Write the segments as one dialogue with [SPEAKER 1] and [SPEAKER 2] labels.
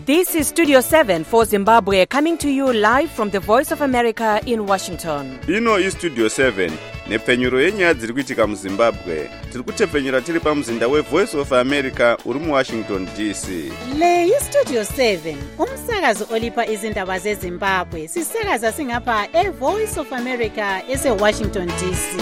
[SPEAKER 1] This is Studio 7 for Zimbabwe, coming to you live from the Voice of America in Washington.
[SPEAKER 2] Ino is Studio 7, nepfenyuro yenyaya dziri kuitika muZimbabwe. Tiri kutepfenyura tiri pamuzinda weVoice of America uri muWashington DC.
[SPEAKER 3] Le iStudio 7, umsakazo olipa izindaba zeZimbabwe. Sisakaza singapha eVoice of America eseWashington DC.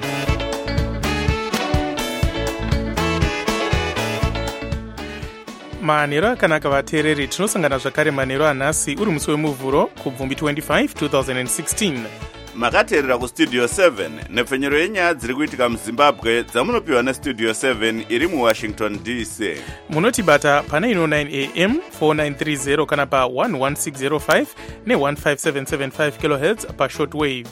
[SPEAKER 4] manheru akanaka vateereri, tinosangana zvakare manheru anhasi uri musi wemuvhuro kubvumbi 25 2016.
[SPEAKER 2] Makateerera kuStudio 7 nepfenyuro yenyaya dziri kuitika muZimbabwe dzamunopiwa neStudio 7 iri muWashington DC.
[SPEAKER 4] Munotibata pana ino 9 am 4930 kana pa 11605 ne15775 kHz pa shortwave.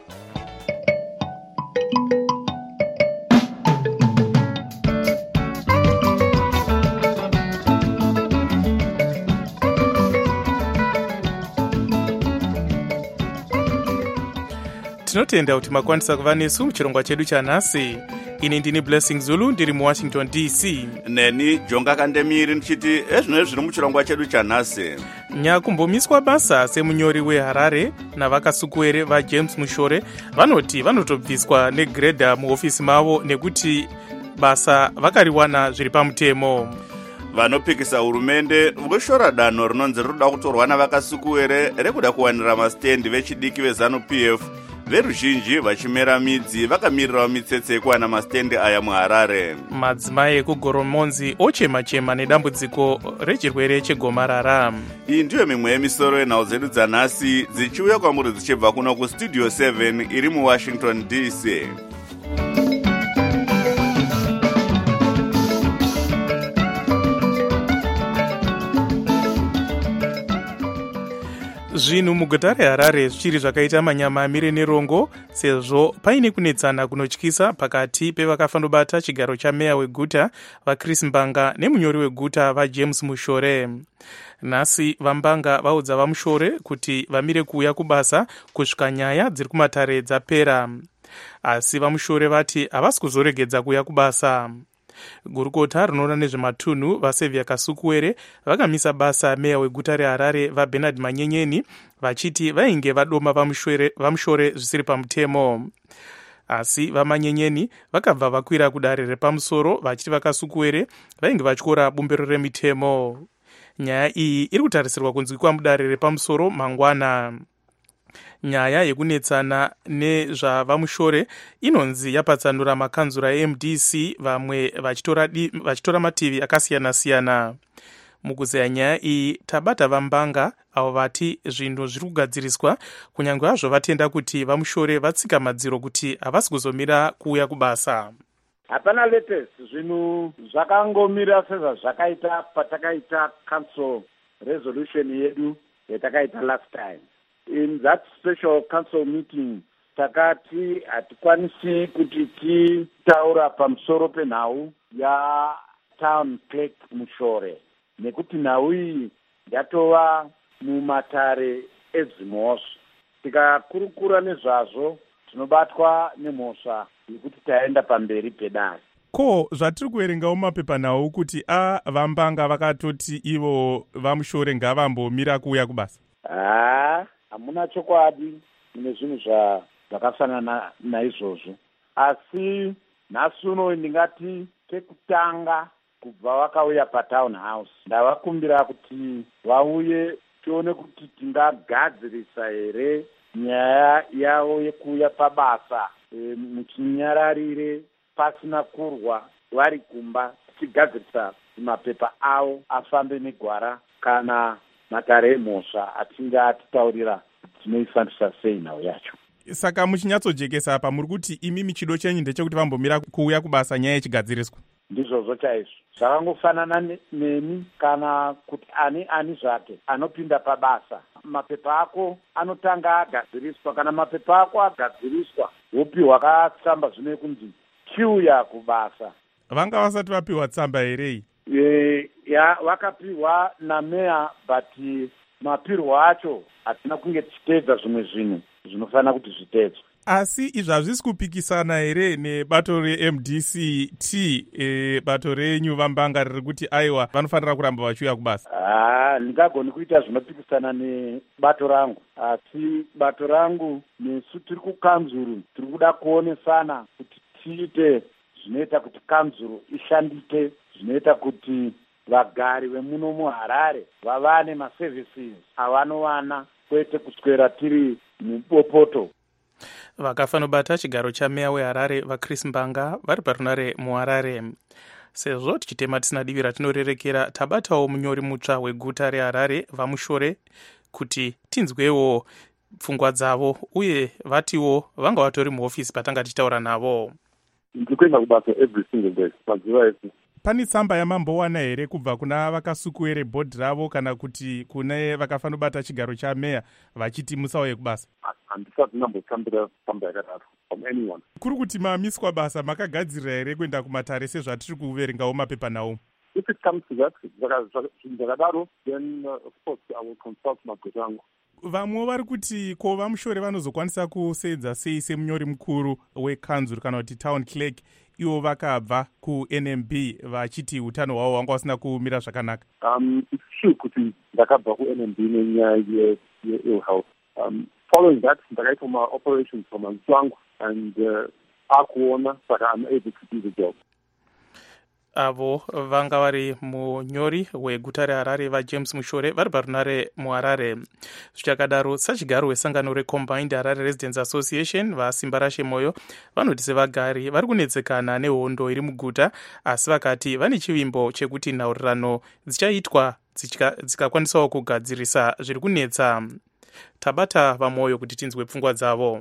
[SPEAKER 4] Tinotenda kuti makwanisa kuva nesu muchirongwa chedu chanhasi. Ini ndini Blessing Zulu ndiri muWashington DC.
[SPEAKER 2] Neni Jonga Kandemiri ndichiti ezvino zviri muchirongwa chedu chanhasi.
[SPEAKER 4] Nyakumbomiswa basa semunyori weHarare navakasukuwere vaJames Mushore vanoti vanotobviswa negredha muofisi mavo nekuti basa vakariwana zviri pamutemo.
[SPEAKER 2] Vanopikisa hurumende voshora danho rinonzi rinoda kutorwa navakasukuwere rekuda kuwanira mastendi vechidiki veZANU-PF. Veruzhinji vachimera midzi vakamirirawo mitsetse yekuwana mastendi aya muHarare.
[SPEAKER 4] Madzimai ekugoromonzi ochema-chema nedambudziko rechirwere chegomarara.
[SPEAKER 2] Iyi ndiyo mimwe yemisoro yenhau dzedu dzanhasi dzichiuya kwamuri dzichibva kuno kuStudio 7 iri muWashington DC.
[SPEAKER 4] Zvinhu muguta reHarare zvichiri zvakaita manyama amire nerongo sezvo paine kunetsana kunotyisa pakati pevakafandobata chigaro chameya weguta vaChris Mbanga nemunyori weguta vaJames Mushore. Nhasi vaMbanga vaudza vaMushore kuti vamire kuuya kubasa kusvika nyaya dziri kumatare dzapera, asi vaMushore vati havasi kuzoregedza kuuya kubasa. Gurukota rinoona nezvematunhu vaSevia Kasukuwere vakamisa basa meya weguta reHarare vaBernard Manyenyeni vachiti vainge vadoma vaMushore zvisiri pamutemo, asi vaManyenyeni vakabva vakwira kudare repamusoro vachiti vaKasukuwere vainge vatyora bumbiro remitemo. Nyaya iyi iri kutarisirwa kunzwikwa mudare repamusoro mangwana. Nyaya yekunetsana nezvavaMushore inonzi yapatsanura makanzura eMDC, vamwe vachitora mativi akasiyana-siyana. Mukuzeya nyaya iyi tabata vaMbanga avo vati zvinhu zviri kugadziriswa kunyange hazvo vatenda kuti vaMushore vatsika madziro kuti havasi kuzomira kuuya kubasa.
[SPEAKER 5] Hapana latest, zvinhu zvakangomira sezvazvakaita patakaita council resolution yedu yatakaita last time. In that special council meeting, takati hatikwanisi kuti titaura pamusoro penhau ya town clerk Mushore, nekuti nhau iyi yatova mumatare eZimosva. Tikakurukura nezvazvo tinobatwa nemhosva yekuti taenda pamberi pedare.
[SPEAKER 4] Ko zvatiri kuverengawo mapepanhau kuti vaMbanga vakatoti ivo vaMushore ngavambomira kuuya kubasa.
[SPEAKER 5] Hamuna chokwadi nezvinhu zvakafanana naizvozvo, asi nhasi uno ndingati tekutanga kubva vakauya patown house ndavakumbira kuti vauye tione kuti tingagadzirisa here nyaya yavo yekuuya pabasa muchinyararire pasina kurwa vari kumba, tichigadzirisa mapepa avo afambe negwara kana matare emhosva achinge atitaurira tinoifambisa sei nhau yacho.
[SPEAKER 4] Saka muchinyatsojekesa apa muri kuti imi michido chenyu ndechekuti vambomira kuuya kubasa nyaya yechigadziriswa?
[SPEAKER 5] Ndizvozvo chaizvo, zvakangofanana nemi kana kuti ani zvake anopinda pabasa, mapepa ako anotanga agadziriswa. Kana mapepa ako agadziriswa wopiwa katsamba zvine kunzi chiuya kubasa.
[SPEAKER 4] Vanga vasati vapiwa tsamba herei?
[SPEAKER 5] Vakapiwa nameya, but mapirwo acho hatina kunge tichiteedza zvimwe zvinhu. zvinofanira kuti zvitedzwe.
[SPEAKER 4] Asi izvi hazvisi kupikisana here nebato reMDCT, bato renyu vambanga riri kuti aiwa vanofanira kuramba vachiuya kubasa?
[SPEAKER 5] Ndingagoni kuita zvinopikisana nebato rangu, asi bato rangu nesu tiri kukanzuru tiri kuda kuonesana kuti tiite zvinoita kuti kanzuru ishandike, zvinoita kuti vagari vemuno muHarare vavane maservices avanowana, kwete kuswera tiri mubopoto.
[SPEAKER 4] Vakafanobata chigaro chameya weHarare vaChris Mbanga vari parunare muHarare. Sezvo tichitema tisina divi ratinorerekera, tabatawo munyori mutsva weguta reHarare vamushore kuti tinzwewo pfungwa dzavo uye vatiwo vanga vatori muhofisi patanga tichitaura navo.
[SPEAKER 6] Ndikuenda kubasa every single day mazuva ese.
[SPEAKER 4] Pane tsamba yamambowana here kubva kuna vakasukuwere bhodhi ravo kana kuti kune vakafanobata chigaro chameya vachiti musauye kubasa?
[SPEAKER 6] Handisati ndambotambira tsamba yakadaro from anyone.
[SPEAKER 4] Kuri kuti mamiswa basa makagadzirira here kuenda kumatare sezvatiri kuverengawo mapepa nawo?
[SPEAKER 6] If it comes to that, zvakadaro, then of course I will consult maguru angu.
[SPEAKER 4] Vamwe vari kuti ko vamushore vanozokwanisa kusedza sei semunyori mukuru wekanzuru kana kuti town clerk, ivo vakabva kuNMB vachiti utano hwavo hwanga vasina kumira zvakanaka.
[SPEAKER 6] It's true kuti ndakabva kuNMB nenyaya ye-ill health. Following that, ndakaita ma-operations pamanzwi angu and akuona saka I'm able to do the job.
[SPEAKER 4] Avo vanga vari munyori weguta reHarare vaJames Mushore vari parunare muHarare. Zvichakadaro, sachigaro wesangano reCombined Harare Residents Association vasimba rashe moyo vanoti sevagari vari kunetsekana nehondo iri muguta, asi vakati vane chivimbo chekuti nhaurirano dzichaitwa dzikakwanisawo kugadzirisa zviri kunetsa. Tabata vamoyo kuti tinzwe pfungwa dzavo.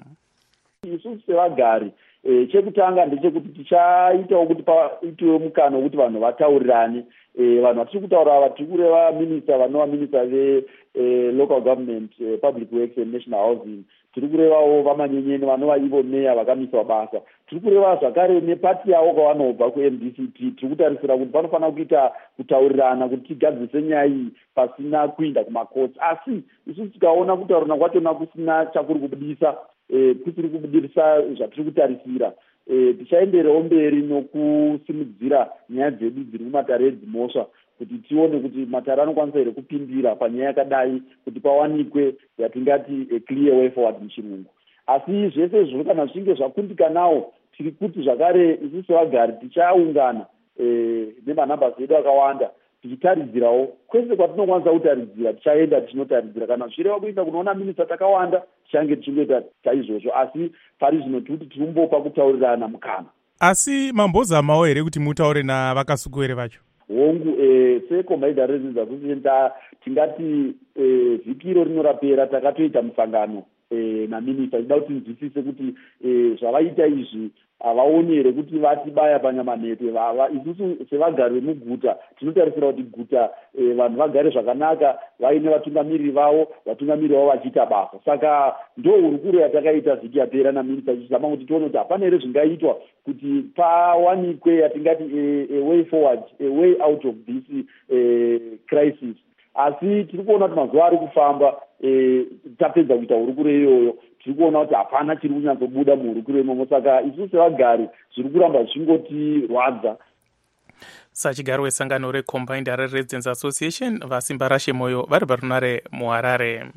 [SPEAKER 5] Isusu sevagari chekutanga ndechekuti tichaitawo kuti paitiwe mukano wekuti vanhu vataurirane. Vanhu vatiri kutaura ava tiri kureva minista vanova minista ve-local government, public works and national housing. Tiri kurevawo vamanyenyeni vanova ivo meya vakamiswa basa. Tiri kureva zvakare nepati yavo kwavanobva kuMDCT. Tiri kutarisira kuti panofanira kuita kutaurirana kuti tigadzirise nyaya iyi pasina kuinda kumakotsi. Asi isusu tikaona kutaurana kwachona kusina chakuri kubudisa, kusiri kubudirisa zvatiri kutarisira, tichaenderewo mberi nokusimudzira nyaya dzedu dziri kumatare edzimhosva kuti tione kuti matare anokwanisa here kupindira panyaya yakadai kuti pawanikwe yatingati a clear way forward muchirungu. Asi zvese izvo kana zvichinge zvakundikanawo, tiri kuti zvakare isusu sevagari tichaungana nemanhambasi edu akawanda tichitaridzirawo kwese kwatinokwanisa kutaridzira, tichaenda tichinotarisira. Kana zvireva kuenda kunoona minista takawanda tichange tichingoita chaizvozvo, asi pari zvino tikuti tinombopa kutaurirana mukana.
[SPEAKER 4] Asi mambozamawo here kuti mutaure navakasukuwere vacho?
[SPEAKER 5] Hongu, seCombined Harare Residents Association tingati vhiki iro rinorapera takatoita musangano naminista ida kuti nzwisise kuti zvavaita izvi havaoni here kuti vatibaya panyamanete. Isusu sevagari vemuguta tinotarisira kuti guta vanhu vagare zvakanaka, vaine vatungamiriri vavo, vatungamiriri vavo vachiita basa. Saka ndo hurukuro yatakaita vhiki yapera naminista tichizama kuti tione kuti hapana here zvingaitwa kuti pawanikwe yatingati a way forward, a way out of this crisis. Asi tiri kuona kuti mazuva ari kufamba, tapedza kuita hurukuro iyoyo, tiri kuona kuti hapana chiri kunyatsobuda muhurukuro imomo. Saka isusu sevagari zviri kuramba zvichingotirwadza.
[SPEAKER 4] Sachigaro wesangano reCombined Harare Residents Association vasimba rashe moyo vari parunare muHarare.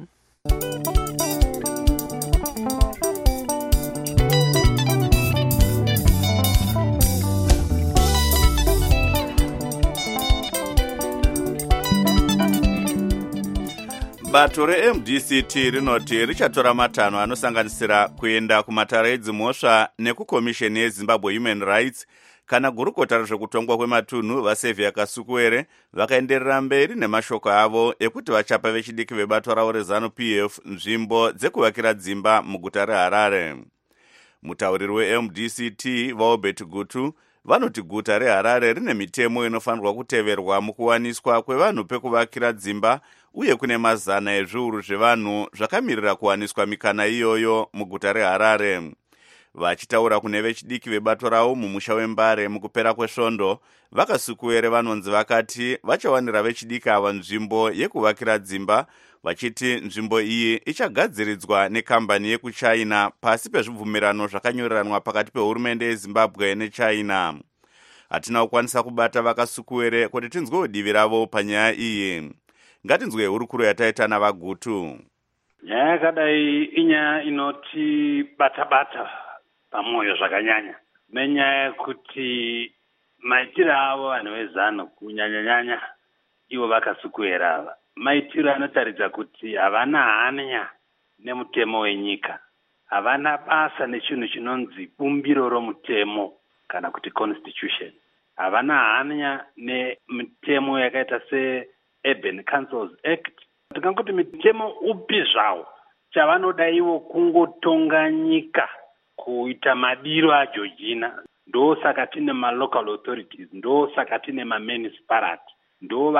[SPEAKER 2] Bato reMDCT rinoti richatora matanho anosanganisira kuenda kumatare edzimhosva nekukomisheni yeZimbabwe Human Rights kana gurukota rezvekutongwa kwematunhu vaSaviour Kasukuwere vakaenderera mberi nemashoko avo ekuti vachapa vechidiki vebato ravo reZANU-PF nzvimbo dzekuvakira dzimba muguta reHarare. Mutauriri weMDCT vaObert Gutu vanoti guta reHarare rine mitemo inofanirwa kuteverwa mukuwaniswa kwevanhu pekuvakira dzimba, uye kune mazana ezviuru zvevanhu zvakamirira kuwaniswa mikana iyoyo muguta reHarare. Vachitaura kune vechidiki vebato ravo mumusha wembare mukupera kwesvondo, vakasukuwere vanonzi vakati vachawanira vechidiki ava nzvimbo yekuvakira dzimba, vachiti nzvimbo iyi ichagadziridzwa nekambani yekuchina pasi pezvibvumirano zvakanyoreranwa pakati pehurumende yeZimbabwe neChina. Hatina kukwanisa kubata vakasukuwere kuti tinzwewo divi ravo panyaya iyi. Ngatinzwe hurukuro yataita navagutu.
[SPEAKER 7] Nyaya yakadai inyaya inoti bata-bata pamwoyo zvakanyanya. Nenyaya yekuti maitiro avo vanhu vezano kunyanya-nyanya ivo vakasukuwera ava, maitiro anotaridza kuti havana hanya nemutemo wenyika, havana basa nechinhu chinonzi bumbiro romutemo kana kuti constitution, havana hanya nemitemo yakaita se-Urban Councils Act. Tikangoti mitemo upi zvawo, chavanoda ivo kungotonga nyika kuita madiro aJorgina. Ndo saka tine ma-local authorities, ndo saka tine ma-municipality, ndo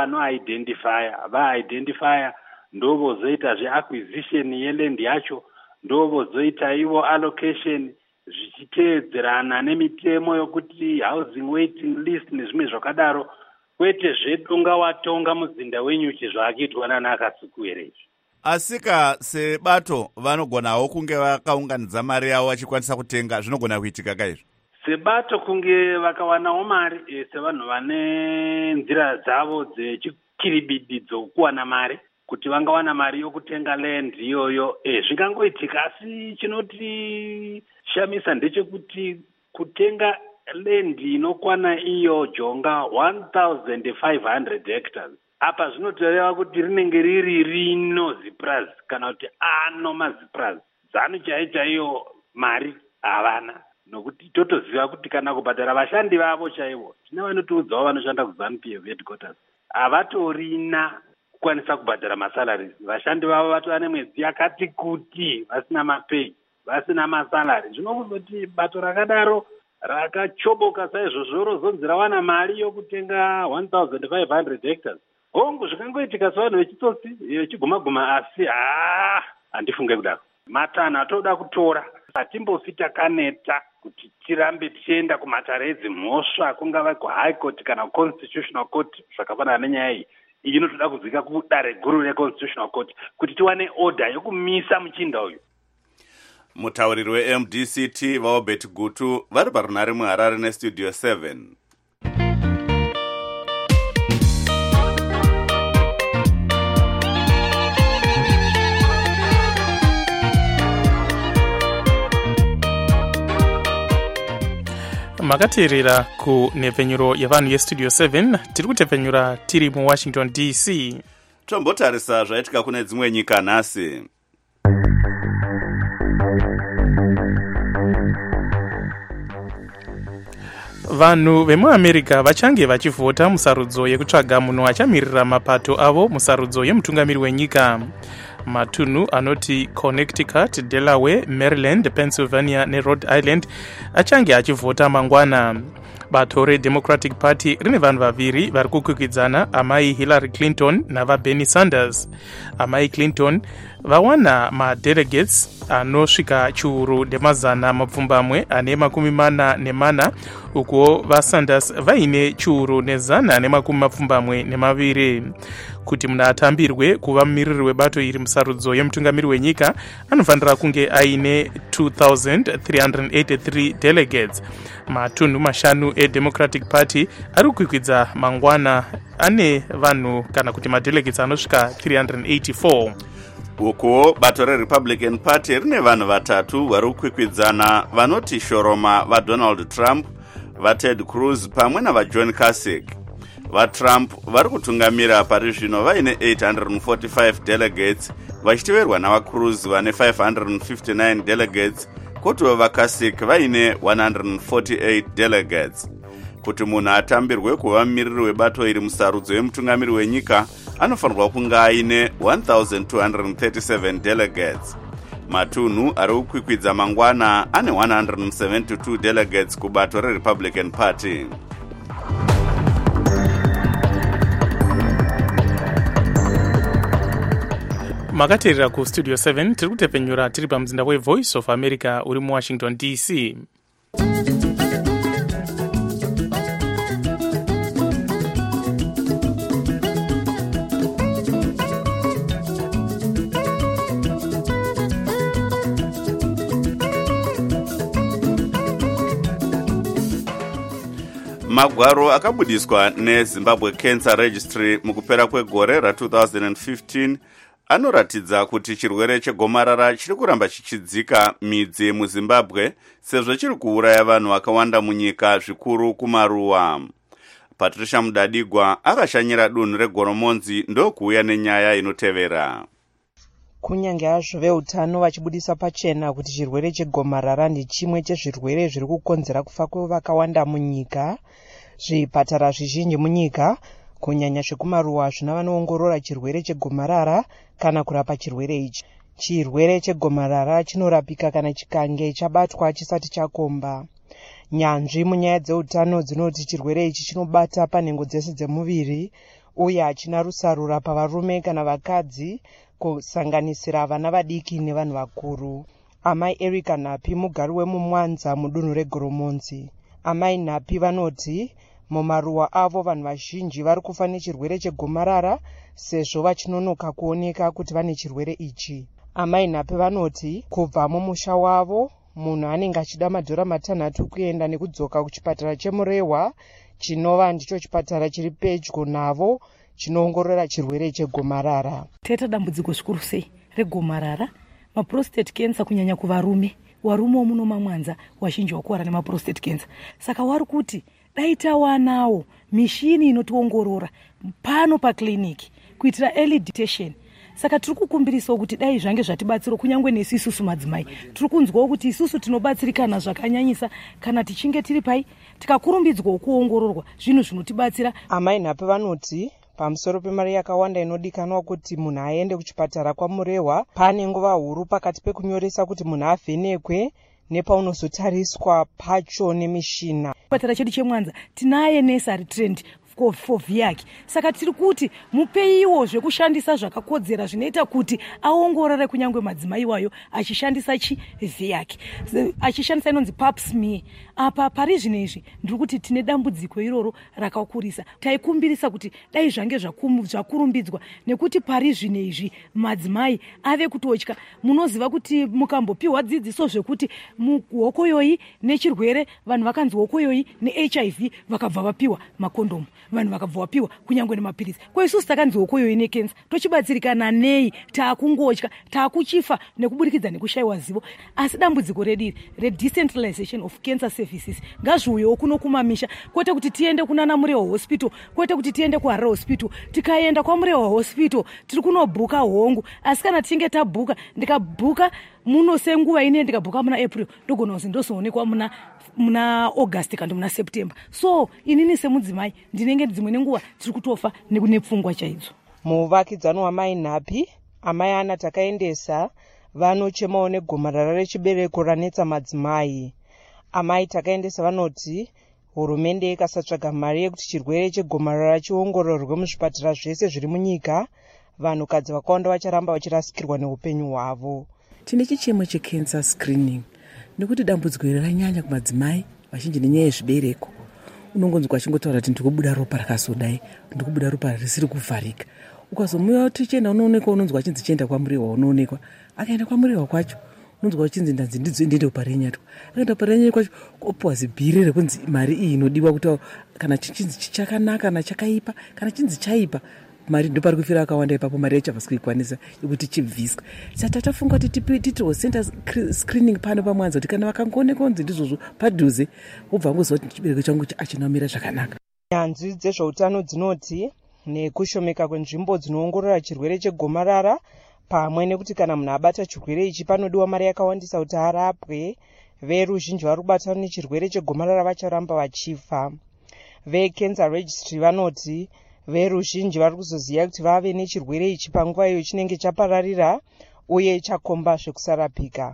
[SPEAKER 7] va-identifya, ndo vozoita zve-acquisition yeland yacho, ndo vozoita ivo allocation zvichiteedzerana nemitemo yokuti housing waiting list nezvimwe zvakadaro, kwete zvedonga watonga muzinda wenyu chizvaakaitwa nana akasukuwere.
[SPEAKER 2] Asika sebato vanogonawo kunge vakaunganidza mari yavo vachikwanisa kutenga, zvinogona kuitika kaizvo?
[SPEAKER 7] Sebato kunge vakawanawo mari sevanhu vane nzira dzavo dzechikiribididzo kuwana mari, kuti vangawana mari yokutenga land iyoyo, zvingangoitika. Asi chinoti shamisa ndechekuti kutenga land inokwana iyo jonga 1,500 hectares, apa zvinotoreva kuti rinenge riri rino Zipras kana kuti ano maZipras. Zanu chaiyo mari havana, nokuti totoziva kuti kana kubhadhara vashandi vavo chaivo, tina vanotiudzawo vanoshanda kuZANU-PF headquarters, havatorina kukwanisa kubhadhara masalari. Vashandi vavo vatova nemwedzi yakati kuti vasina mapei, vasina masalari. Zvinokuzoti bato rakadaro rakachoboka saizvozvo rozonzi rawana mari yokutenga 1,500 hectares. Hongu zvikangoitika sevanhu vechitsotsi vechiguma-guma, asi handifunge kudaro. Matanho atoda kutora, hatimbofi takaneta kuti tirambe tichienda kumatare edzimhosva, kungava kuHigh Court kana Constitutional Court zvakafanana nenyaya iyi. Iyi inotoda kudzika kudare guru reConstitutional Court kuti tiwane order yokumisa muchinda uyu.
[SPEAKER 2] Mutauriri weMDCT vaObert Gutu vari parunare muHarare neStudio 7.
[SPEAKER 4] Makateerera kunhepfenyuro yevanhu yeStudio 7, tiri kutepfenyura tiri muWashington DC.
[SPEAKER 2] Tombotarisa zvaitika kune dzimwe nyika nhasi.
[SPEAKER 4] Vanhu vemuAmerica vachange vachivhota musarudzo yekutsvaga munhu achamirira mapato avo musarudzo yemutungamiri wenyika. Matunhu anoti Connecticut, Delaware, Maryland, Pennsylvania neRhode Island achange achivhota mangwana. Bato reDemocratic Party rine vanhu vaviri vari kukwikwidzana, amai Hillary Clinton navaBernie Sanders. Amai Clinton vawana madelegates anosvika chiuru nemazana mapfumbamwe ane 44, uko vaSanders vaine chiuru nezana ne220. Kuti munhu atambirwe kuva mumiriri webato iri musarudzo yemutungamiri wenyika, anofanira kunge aine 2,383 delegates. Matunhu mashanu eDemocratic Party ari kukwikwidza mangwana ane vanhu kana kuti madelegates anosvika 384.
[SPEAKER 2] Uko bato reRepublican Party rine vanhu vatatu vari kukwikwidzana vanoti shoroma vaDonald Trump, vaTed Cruz pamwe navaJohn Kasich. VaTrump vari kutungamira pari zvino vaine 845 delegates, vachiteverwa navaCruz vane 559 delegates, kotiwo vaKasich vaine 148 delegates. Kuti munhu atambirwe kuva mumiriri webato iri musarudzo yemutungamiri wenyika, anofanirwa kunge aine 1,237 delegates. Matunhu ari kukwikwidza mangwana ane 172 delegates kubato reRepublican Party.
[SPEAKER 4] makateerera kustudio 7 tiri kutepfenyura tiri pamuzinda wevoice of america uri muwashington dc.
[SPEAKER 2] magwaro akabudiswa nezimbabwe cancer registry mukupera kwegore ra2015 anoratidza kuti chirwere chegomarara chiri kuramba chichidzika midzi muzimbabwe sezvo chiri kuuraya vanhu vakawanda munyika zvikuru kumaruwa. Patricia Mudadigwa akashanyira dunhu regoromonzi ndokuuya nenyaya inotevera.
[SPEAKER 8] Kunyange hazvo veutano vachibudisa pachena kuti chirwere chegomarara ndechimwe chezvirwere zviri kukonzera kufa kwevakawanda munyika, zvipatara zvizhinji munyika kunyanya zvekumaruwa hazvina vanoongorora chirwere chegomarara kana kurapa chirwere ichi. Chirwere chegomarara chinorapika kana chikange chabatwa chisati chakomba. Nyanzvi munyaya dzeutano dzinoti chirwere ichi chinobata panhengo dzese dzemuviri uye hachina rusarura pavarume kana vakadzi, kusanganisira vana vadiki nevanhu vakuru. Amai Erika Napi, mugari wemumwanza mudunhu regoromonzi. Amai Napi vanoti mumaruwa avo vanhu vazhinji vari kufa nechirwere chegomarara sezvo vachinonoka kuoneka kuti vane chirwere ichi. Amai Napi vanoti kubva mumusha wavo munhu anenge achida madhora matanhatu kuenda nekudzoka kuchipatara chemurehwa, chinova ndicho chipatara chiri pedyo navo, chinoongorora chirwere chegomarara.
[SPEAKER 9] Teta dambudziko zvikuru sei regomarara, maprostate cancer kunyanya kuvarume. Warume muno mamwanza wazhinji wakuwara nemaprostate cancer. Saka wari kuti dai tawanawo mishini inotiongorora pano pakliniki kuitira early detection. Saka tiri kukumbirisawo kuti dai zvange zvatibatsira kunyangwe nesu isusu madzimai. Tiri kunzwawo kuti isusu tinobatsirikana zvakanyanyisa kana tichinge tiri pai tikakurumbidzwa kuongororwa zvinhu zvinotibatsira.
[SPEAKER 8] Amai Napi vanoti pamusoro pemari yakawanda inodikanwa kuti munhu aende kuchipatara kwamurehwa, pane nguva huru pakati pekunyoresa kuti munhu avhenekwe nepaunozotariswa pacho nemishina.
[SPEAKER 9] Chipatara chedu chemwanza tinaye nesari trend for viyaki. Saka tiri kuti mupeiwo zvekushandisa zvakakodzera zvinoita kuti aongorore kunyangwe madzimai wayo achishandisa viyaki. Achishandisa inonzi pap smear. Apa pari zvinezvi ndiri kuti tine dambudziko iroro rakakurisa. Taikumbirisa kuti dai zvange zvakurumbidzwa nekuti pari zvinezvi madzimai ave kutotya. Munoziva kuti mukambopiwa dzidziso zvekuti muhokoyoyi nechirwere vanhu vakanzi hokoyoyi neHIV vakabva vapiwa makondomu. Vanhu vakabva vapiwa kunyangwe nemapirisi. Kwa isusu takanzi hokoyoyi nekensa tochibatsirikana nei taakungotya taakuchifa nekuburikidza nekushayiwa zivo. Asi dambudziko rediri redecentralization of cancer services ngazviuyewo kuno kumamisha, kwete kuti tiende kunana Murehwa hospital, kwete kuti tiende kuHarare hospital. Tikaenda kwaMurehwa hospital tiri kunobhuka hongu, asi kana tichinge tabhuka, ndikabhuka muno senguva ine ndikabhuka muna April ndogona kuzi ndozoonekwa muna August kana muna September. So inini semudzimai ndinenge dzimwe nenguva tiri kutofa nepfungwa chaidzo.
[SPEAKER 8] Muvakidzano wamai Napi, amai Ana takaendesa vanochemawo negomarara rechibereko ranetsa madzimai. Amai takaendesa vanoti hurumende ikasatsvaga mari yekuti chirwere chegomarara chiongororwe muzvipatara zvese zviri munyika, vanhukadzi vakawanda vacharamba vachirasikirwa neupenyu hwavo.
[SPEAKER 10] Tine chichemo checancer screening nekuti dambudziko iri ranyanya kumadzimai vazhinji nenyaya yezvibereko. Unongonzwa achingotaura kuti ndikubuda ropa rakazodai, ndikubuda ropa risiri kuvharika. Ukazomuya tichienda unoonekwa, unonzwa achinzi chienda kwamurehwa, unoonekwa. Akaenda kwamurehwa kwacho unonzwa achinzi ndanzi ndizoende kuparenyatwa. Akaenda kuparenyatwa kwacho opuwa zibhire rekunzi mari iyi inodiwa kuti kana chinzi chichakanaka kana chakaipa, kana chinzi chaipa mari ndopari kufira akawanda ipapo, mari yacho havasi kuikwanisa yekuti chibviswa. Saka tafunga kuti titiwo center screening pano pamwanza kuti kana vakangoonekwa kunzi ndizvozvo padhuze wobva ngoziva kuti chibereko changu achinamira zvakanaka.
[SPEAKER 8] Nyanzvi dzezveutano dzinoti nekushomeka kwenzvimbo dzinoongorora chirwere chegomarara, pamwe nekuti kana munhu abata chirwere ichi panodiwa mari yakawandisa kuti arapwe, veruzhinji vari kubatana nechirwere chegomarara vacharamba vachifa. VeCancer Registry vanoti veruzhinji vari kuzoziva kuti vave nechirwere ichi panguva iyo chinenge chapararira uye chakomba zvekusarapika.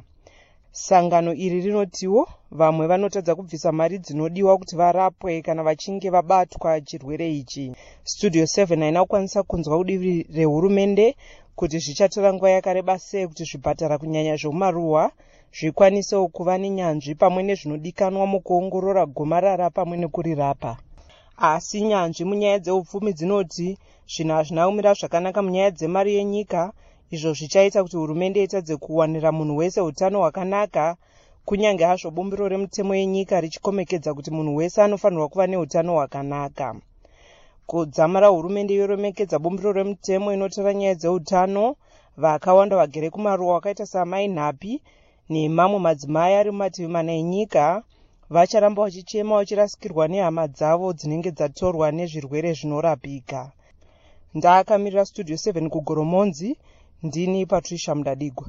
[SPEAKER 8] Sangano iri rinotiwo vamwe vanotadza kubvisa mari dzinodiwa kuti varapwe kana vachinge vabatwa chirwere ichi. Studio 7 haina kukwanisa kunzwa kudivi rehurumende kuti zvichatora nguva yakareba sei kuti zvipatara kunyanya zvomumaruwa zvikwanisewo kuva nenyanzvi pamwe nezvinodikanwa mukuongorora gomarara pamwe nekurirapa. Asi nyanzvi munyaya dzeupfumi dzinoti zvinhu hazvina kumira zvakanaka munyaya dzemari yenyika, izvo zvichaita kuti hurumende itadze kuwanira munhu wese utano hwakanaka, kunyange hazvo bumbiro remutemo yenyika richikomekedza kuti munhu wese anofanirwa kuva neutano hwakanaka. Kudzamara hurumende yoremekedza bumbiro remutemo inotora nyaya dzeutano, vakawanda vagere kumaruwa wakaita saamai Nhapi nemamwe madzimai ari mumativi mana enyika vacharamba vachichema vachirasikirwa nehama dzavo dzinenge dzatorwa nezvirwere zvinorapika. Ndakamirira Studio 7 kuGoromonzi, ndini Patricia Mudadigwa.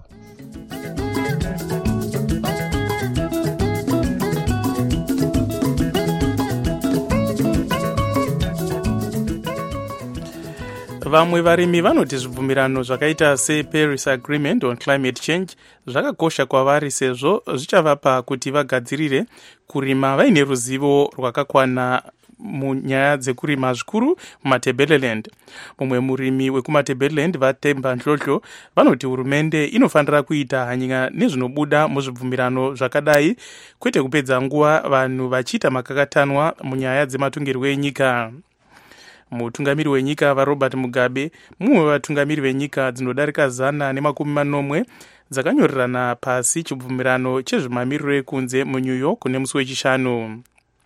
[SPEAKER 4] Vamwe varimi vanoti zvibvumirano zvakaita seParis Agreement on Climate Change zvakakosha kwavari sezvo zvichavapa kuti vagadzirire kurima vaine ruzivo rwakakwana munyaya dzekurima zvikuru mumaTebeleland. Mumwe murimi wekumaTebeleland Vatemba Ndhlodhlo vanoti hurumende inofanira kuita hanya nezvinobuda muzvibvumirano zvakadai, kwete kupedza nguva vanhu vachiita makakatanwa munyaya dzematongerwo enyika. Mutungamiri wenyika vaRobert Mugabe, mumwe wevatungamiri venyika dzinodarika 190 dzakanyorerana pasi chibvumirano chezvemamiriro ekunze muNew York nemusi wechishanu.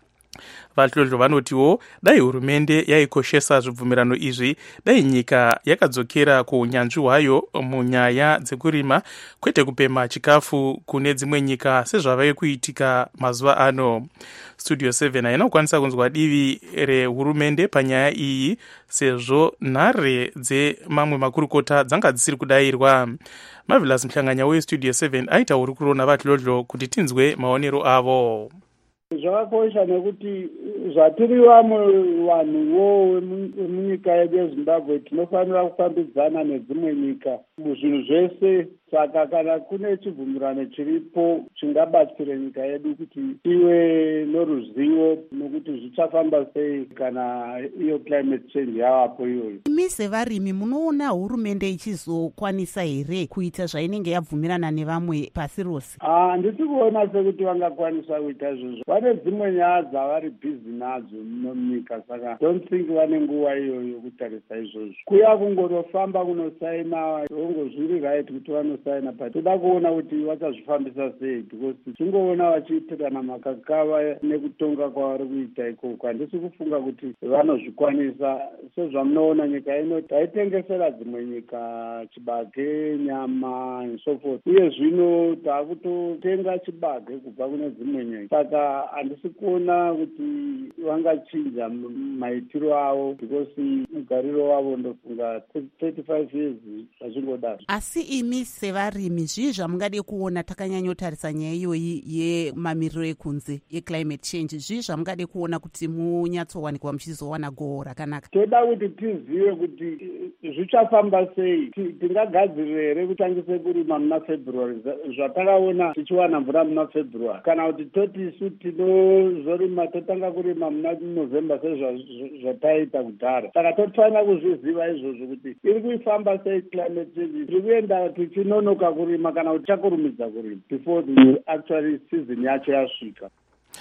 [SPEAKER 4] Vahlodhlo vanotiwo dai hurumende yaikoshesa zvibvumirano izvi, dai nyika yakadzokera kuunyanzvi hwayo munyaya dzekurima, kwete kupema chikafu kune dzimwe nyika sezvavaye kuitika mazuva ano. Studio 7 haina kukwanisa kunzwa divi rehurumende panyaya iyi sezvo nhare dzemamwe makurukota dzanga dzisiri kudayirwa. Marvelous Mhlanganya weStudio 7 aita hurukuro naVahlodhlo kuti tinzwe maonero avo.
[SPEAKER 5] Zvakakosha nekuti zvatiri vamwe vanhuwo vemunyika yedu yeZimbabwe tinofanira kufambidzana nedzimwe nyika muzvinhu zvese. Saka kana kune chibvumirano chiripo chingabatsira nyika yedu kuti ive noruzivo nokuti zvichafamba sei kana iyo climate change yavapo iyoyo.
[SPEAKER 11] Imi sevarimi munoona hurumende ichizokwanisa here kuita zvainenge yabvumirana nevamwe pasi rose?
[SPEAKER 5] Handisi kuona sekuti vangakwanisa kuita izvozvo. Vane dzimwe nyaya dzavari bhizi nadzo munyika, saka don't think vane nguva iyoyo kutarisa izvozvo. Kuya kungorofamba kunosaina zvongo zviri right kuti vanosaina, but toda kuona kuti vachazvifambisa sei, because tingoona vachiitirana makakava nekutonga kwavari kuita ikoko. Handisi kufunga kuti vanozvikwanisa. Sezvamunoona nyika ino taitengesera dzimwe nyika chibage, nyama and so forth, uye zvino taakutotenga chibage kubva kune dzimwe nyika. Saka handisi kuona kuti vangachinja maitiro avo, because mugariro wavo ndofunga 35 years zvazvingodaro.
[SPEAKER 11] Asi imi sevarimi zvii zvamungade kuona takanyanyotarisa nyaya iyoyi yemamiriro ekunze yeclimate change, zvii zvamungade kuona kuti munyatsowanikwa muchizowana goho rakanaka? Toda kuti tizive kuti zvichafamba sei. Tingagadzirire here kutangise kurima muna February zvatakaona tichiwana mvura muna February, kana kuti toti isu tinozorima totanga kurima muna November sezvataita kudhara. Saka tofanira kuzviziva izvozvo kuti iri kuifamba sei climate change, tiri kuenda tichinonoka kurima kana kuti chakurumidza kurima before the actually season yacho yasvika.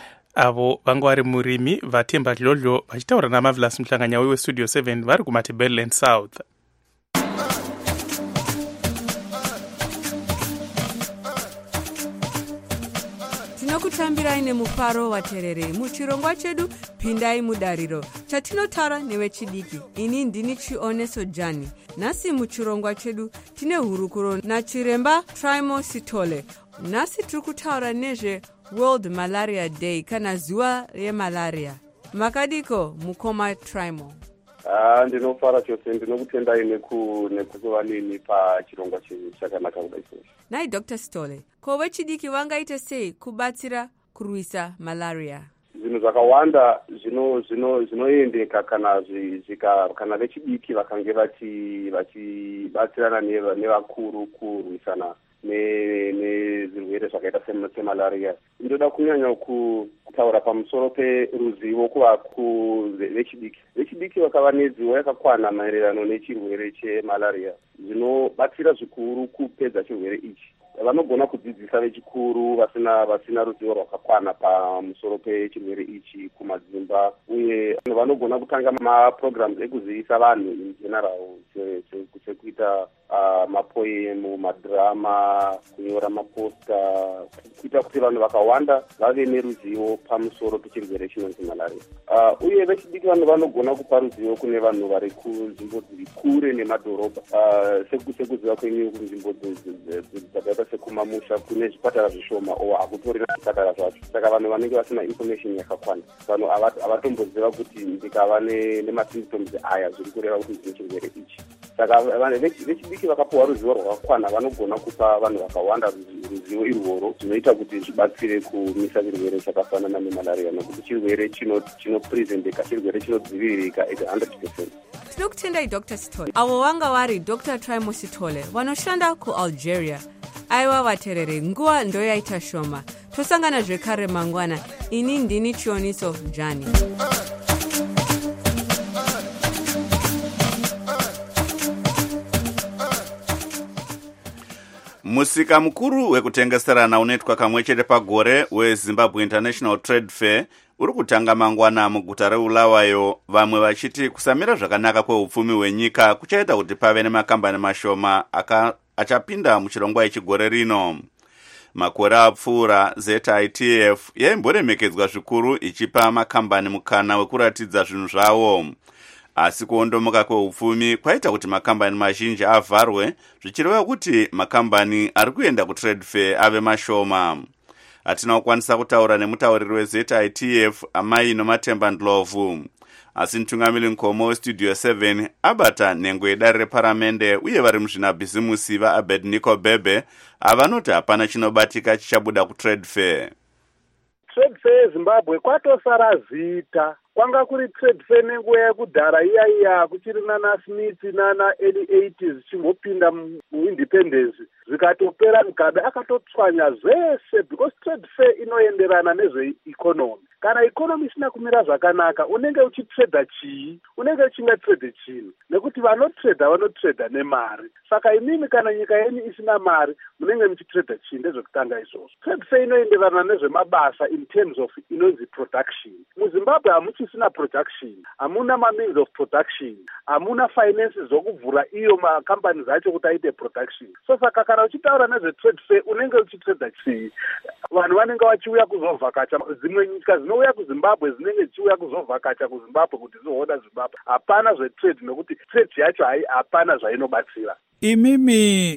[SPEAKER 4] Avo vanga vari murimi Vatemba Ndhlodhlo vachitaura naMarvelous Mhlanganya weStudio 7 vari kumaTebeleland South.
[SPEAKER 12] Tinokutambirai nemufaro waterere muchirongwa chedu pindai mudariro chatinotaura nevechidiki. Ini ndini Chioneso Jani. Nhasi muchirongwa chedu tine hurukuro naChiremba Trimo Sitole. Nhasi tiri kutaura nezve World Malaria Day kana zuva remalaria. Makadiko mukoma Trimo?
[SPEAKER 6] Ndinofara chose, ndinokutendai nekuva nini pachirongwa chenyu chakanaka kudai izvozvo.
[SPEAKER 12] Nai Dr. Sitole, ko vechidiki vangaita sei kubatsira kurwisa malaria?
[SPEAKER 6] Zvinhu zvakawanda zvinoendeka kana vechidiki vakange vachibatsirana nevakuru kurwisana nezvirwere zvakaita semalaria. Ndoda kunyanya
[SPEAKER 13] kutaura pamusoro peruzivo vechidiki. Vechidiki vakava nezivo yakakwana maererano nechirwere chemalaria zvinobatsira zvikuru kupedza chirwere ichi. Vanogona kudzidzisa vechikuru vasina ruzivo rwakakwana pamusoro pechirwere ichi kumadzimba, uye vanogona kutanga maprograms ekuzivisa vanhu in general sekuita mapoemu, madhirama, kunyora maposta, kuita kuti vanhu vakawanda vave neruzivo pamusoro pechirwere chinonzi malaria. Uye vechidiki vanhu vanogona kupa ruzivo kune vanhu vari kunzvimbo dziri kure nemadhorobha, sekuziva kwenyu kunzvimbo dzakaita sekumamusha kune zvipatara zvishoma o hakutorina zvipatara zvacho. Saka vanhu vanenge vasina information yakakwana, vanhu avatomboziva kuti ndikava nemasymptoms aya zviri kureva kuti ndine chirwere ichi. Saka vanhu vechidiki vakapuwa ruzivo rwakakwana vanogona kupa vanhu vakawanda ruzivo irworwo zvinoita kuti zvibatsire kumisa chirwere chakafanana nemalaria, nokuti chirwere chinopreventeka, chirwere chinodziviririka at 100%.
[SPEAKER 12] Tinokutendai Dr. Sithole. Avo vanga vari Dr. Traimo Sithole vanoshanda kuAlgeria. Aiwa vaterere, nguva ndo yaita shoma. Tosangana zvekare mangwana. Ini ndini Chioniso Jani.
[SPEAKER 2] Musika mukuru wekutengeserana unoitwa kamwe chete pagore weZimbabwe International Trade Fair uri kutanga mangwana muguta reBulawayo, vamwe vachiti kusamira zvakanaka kweupfumi hwenyika kuchaita kuti pave nemakambani mashoma achapinda muchirongwa yechigore rino. Makore apfuura ZITF yaimboremekedzwa zvikuru ichipa makambani mukana wekuratidza zvinhu zvavo. Asi kuondomoka kweupfumi kwaita kuti makambani mazhinji avharwe, zvichireva kuti makambani ari kuenda kutrade fair ave mashoma. Hatina kukwanisa kutaura nemutauriri weZITF Amai Nomatemba Ndlovu. Asi mutungamiri mukoma westudio 7 abata nhengo yedare reparamende uye vari muzvinabhizimusi vaAbednego Bebe avanoti hapana chinobatika chichabuda kutrade fair.
[SPEAKER 5] Trade fair Zimbabwe kwatosara zita. Kwanga kuri trade fair nenguva yekudhara iya kuchiri nana Smith nana early 80s chimbopinda muindependence zvikatopera Mugabe akatotswanya zvese, because trade fair inoenderana nezveeconomy. Kana economy isina kumira zvakanaka unenge uchitreda chii, unenge uchingatrade chini, nekuti vanotreda nemari. Saka imimi kana nyika yenyu isina mari munenge muchitreda chii, ndezvekutanga izvozvo. Trade fair inoenderana nezvemabasa in terms of inonzi production. MuZimbabwe hamuchisina production, hamuna means of production, hamuna finances zokuvhura iyo makambani zacho kuti aite production. So saka kana uchitaura nezvetrade fair unenge uchitreda chii, vanhu vanenge vachiuya kuzovhakacha, dzimwe nyika dzinouya kuZimbabwe dzinenge dzichiuya kuzovhakacha kuZimbabwe kuti dzizoona Zimbabwe. Hapana zvetrade, nekuti trade yacho hapana zvainobatsira.
[SPEAKER 14] Imimi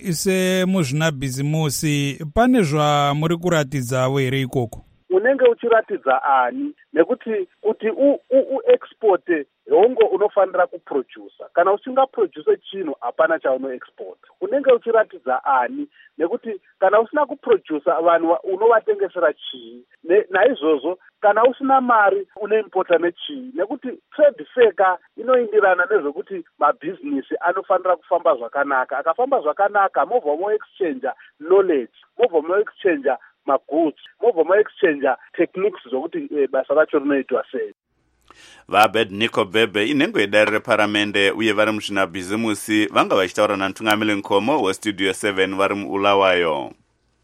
[SPEAKER 14] semuzvinabhizimusi pane zvamuri kuratidzawo here ikoko?
[SPEAKER 5] Unenge uchiratidza ani, nekuti kuti uexporte hongo unofanira kuproducer. Kana usingaproduce chinhu hapana chaunoexport. Unenge uchiratidza ani, nekuti kana usina kuproducer vanhu unovatengesera chii. Naizvozvo kana usina mari unoimpota nechii, nekuti trade fair inoindirana nezvekuti mabhizinesi anofanira kufamba zvakanaka. Akafamba zvakanaka, movha moexchange knowledge, movha moexchange magoods, movha moexchange techniques zokuti basa racho rinoitwa sei.
[SPEAKER 2] VaAbednego Bebe inhengo yedare reparamende uye vari muzvinabhizimusi vanga vachitaura namutungamiri mukoma westudio 7 vari muBulawayo.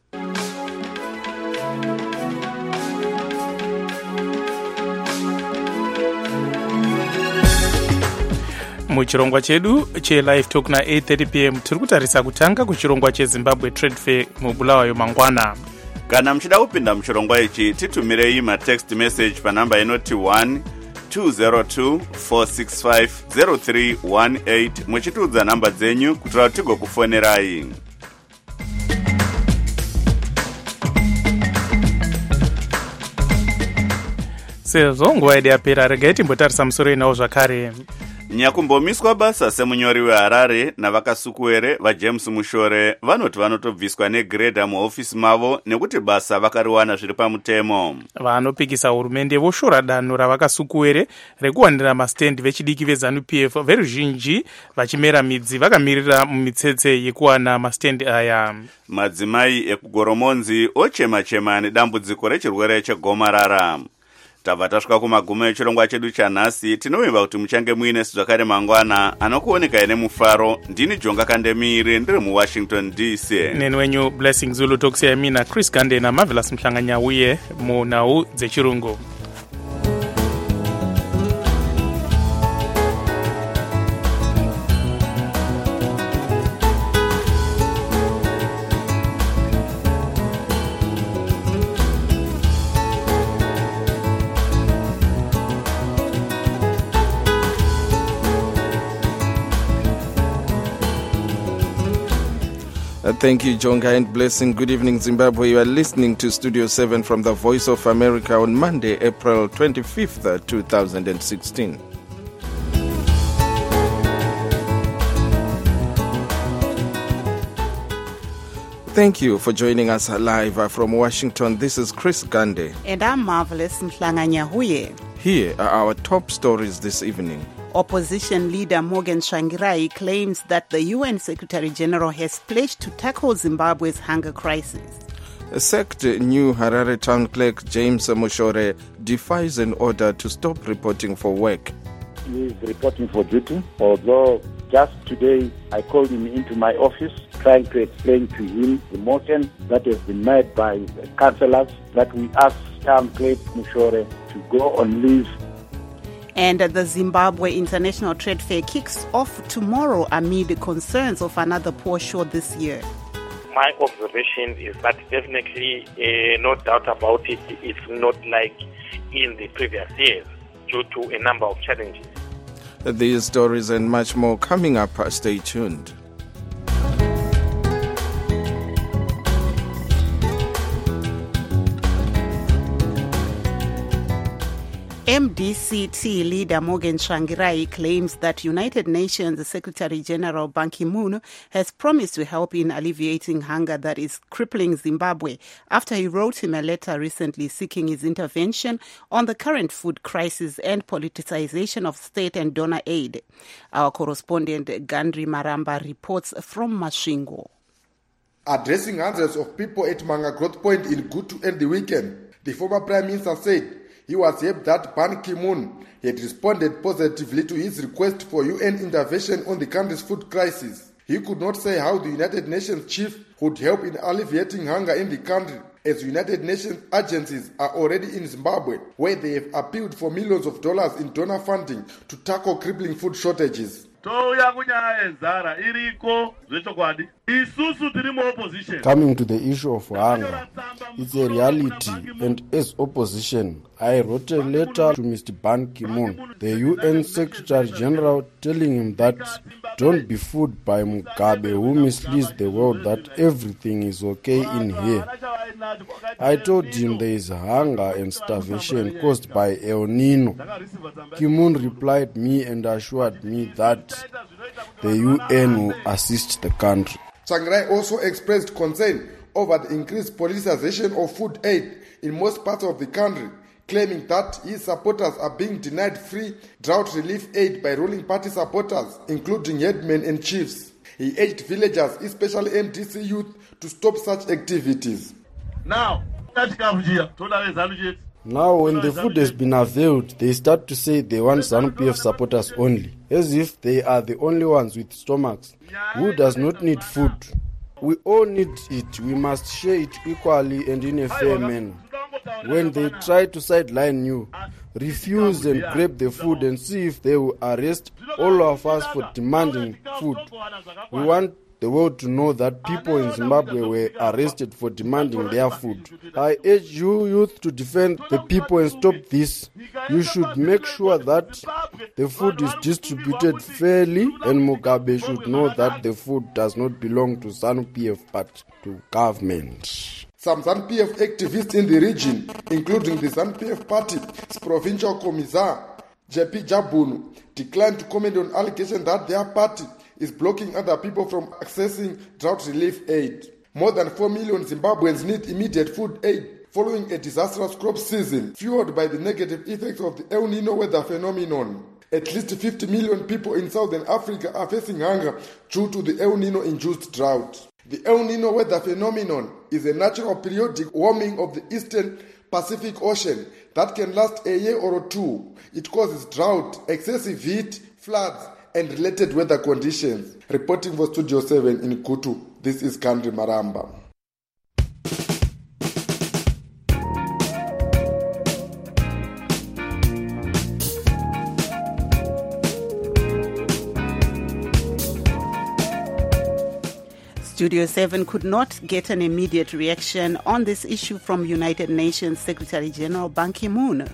[SPEAKER 4] Muchirongwa chedu chelive talk na 8:30 pm tiri kutarisa kutanga kuchirongwa cheZimbabwe Trade Fair muBulawayo mangwana.
[SPEAKER 2] Kana muchida kupinda muchirongwa ichi titumirei matext message panhamba inoti 1-202-465-0318 muchitiudza nhamba dzenyu kuitira tigokufonerai.
[SPEAKER 4] Sezvo nguva yedu yapera, regai timbotarisa musoro inawo zvakare.
[SPEAKER 2] Nyakumbomiswa basa semunyori weHarare navakasukuwere vaJames Mushore vanoti vanotobviswa negredha muhofisi mavo nekuti basa vakariwana zviri pamutemo.
[SPEAKER 4] Vanopikisa hurumende voshora danho ravakasukuwere rekuwanira mastendi vechidiki veZANU-PF veruzhinji vachimera midzi vakamirira mumitsetse yekuwana mastendi aya.
[SPEAKER 2] Madzimai ekugoromonzi ochema-chema nedambudziko rechirwere chegomarara. tabva tasvika kumagumo echirongwa chedu chanhasi. Tinovimba kuti muchange muine zvakare mangwana anokuonekai nemufaro. Ndini Jonga Kandemiri, ndiri muWashington DC.
[SPEAKER 4] Neni wenyu Blessing Zulu, tokusiyai mina Chris Gande naMarvelous Mhlanganya uye munhau dzechirungu.
[SPEAKER 15] Thank you, Jonga, and Blessing. Good evening, Zimbabwe. You are listening to Studio 7 from the Voice of America on Monday, April 25th, 2016. Thank you for joining us live from Washington. This is Chris Gande.
[SPEAKER 11] And I'm Marvelous Mhlanganya Huye.
[SPEAKER 15] Here are our top stories this evening.
[SPEAKER 11] Opposition leader Morgan Tsvangirai claims that the UN Secretary General has pledged to tackle Zimbabwe's hunger crisis.
[SPEAKER 15] Sacked new Harare town clerk James Mushore defies an order to stop reporting for work.
[SPEAKER 5] He is reporting for duty, although just today I called him into my office trying to explain to him the motion that has been made by the councillors that we ask town clerk Mushore to go on leave.
[SPEAKER 11] And the Zimbabwe International Trade Fair kicks off tomorrow amid concerns of another poor show this year.
[SPEAKER 16] My observation is that definitely, no doubt about it, it's not like in the previous years due to a number of challenges.
[SPEAKER 15] These stories and much more coming up. Stay tuned.
[SPEAKER 11] MDCT leader Morgan Tsvangirai claims that United Nations Secretary General Ban Ki-moon has promised to help in alleviating hunger that is crippling Zimbabwe after he wrote him a letter recently seeking his intervention on the current food crisis and politicization of state and donor aid. Our correspondent Gandri Maramba reports from Masvingo.
[SPEAKER 17] Addressing hundreds of people at Manga Growth Point in Good to end the weekend, the former Prime Minister said he was happy that Ban Ki-moon had responded positively to his request for UN intervention on the country's food crisis. He could not say how the United Nations chief would help in alleviating hunger in the country, as United Nations agencies are already in Zimbabwe, where they have appealed for millions of dollars in donor funding to tackle crippling food shortages.
[SPEAKER 18] Coming to the issue of hunger, it's a reality, and as opposition, I wrote a letter to Mr. Ban Ki-moon, the UN Secretary General, telling him that don't be fooled by Mugabe, who misleads the world that everything is okay in here. I told him there is hunger and starvation caused by El Nino. Ki-moon replied me and assured me that the UN will assist the country.
[SPEAKER 17] Tsvangirai also expressed concern over the increased politicization of food aid in most parts of the country, claiming that his supporters are being denied free drought relief aid by ruling party supporters, including headmen and chiefs. He urged villagers, especially MDC youth, to stop such activities.
[SPEAKER 18] Now, when the food has been availed, they start to say they want ZANU-PF supporters only, as if they are the only ones with stomachs. Who does not need food? We all need it. We must share it equally and in a fair manner. When they try to sideline you, refuse and grab the food and see if they will arrest all of us for demanding food. We want the world to know that people in Zimbabwe were arrested for demanding their food. I urge you youth to defend the people and stop this. You should make sure that the food is distributed fairly, and Mugabe should know that the food does not belong to ZANU-PF but to government.
[SPEAKER 17] Some ZANU-PF activists in the region, including the ZANU-PF party's provincial commissar, JP Jabunu, declined to comment on allegations that their party is blocking other people from accessing drought relief aid. More than 4 million Zimbabweans need immediate food aid following a disastrous crop season fueled by the negative effects of the El Nino weather phenomenon. At least 50 million people in Southern Africa are facing hunger due to the El Nino-induced drought. The El Nino weather phenomenon is a natural periodic warming of the eastern Pacific Ocean that can last a year or two. It causes drought, excessive heat, floods, and related weather conditions. Reporting for Studio 7 in Kutu, this is Kandri Maramba.
[SPEAKER 11] Studio 7 could not get an immediate reaction on this issue from United Nations Secretary General Ban Ki-moon.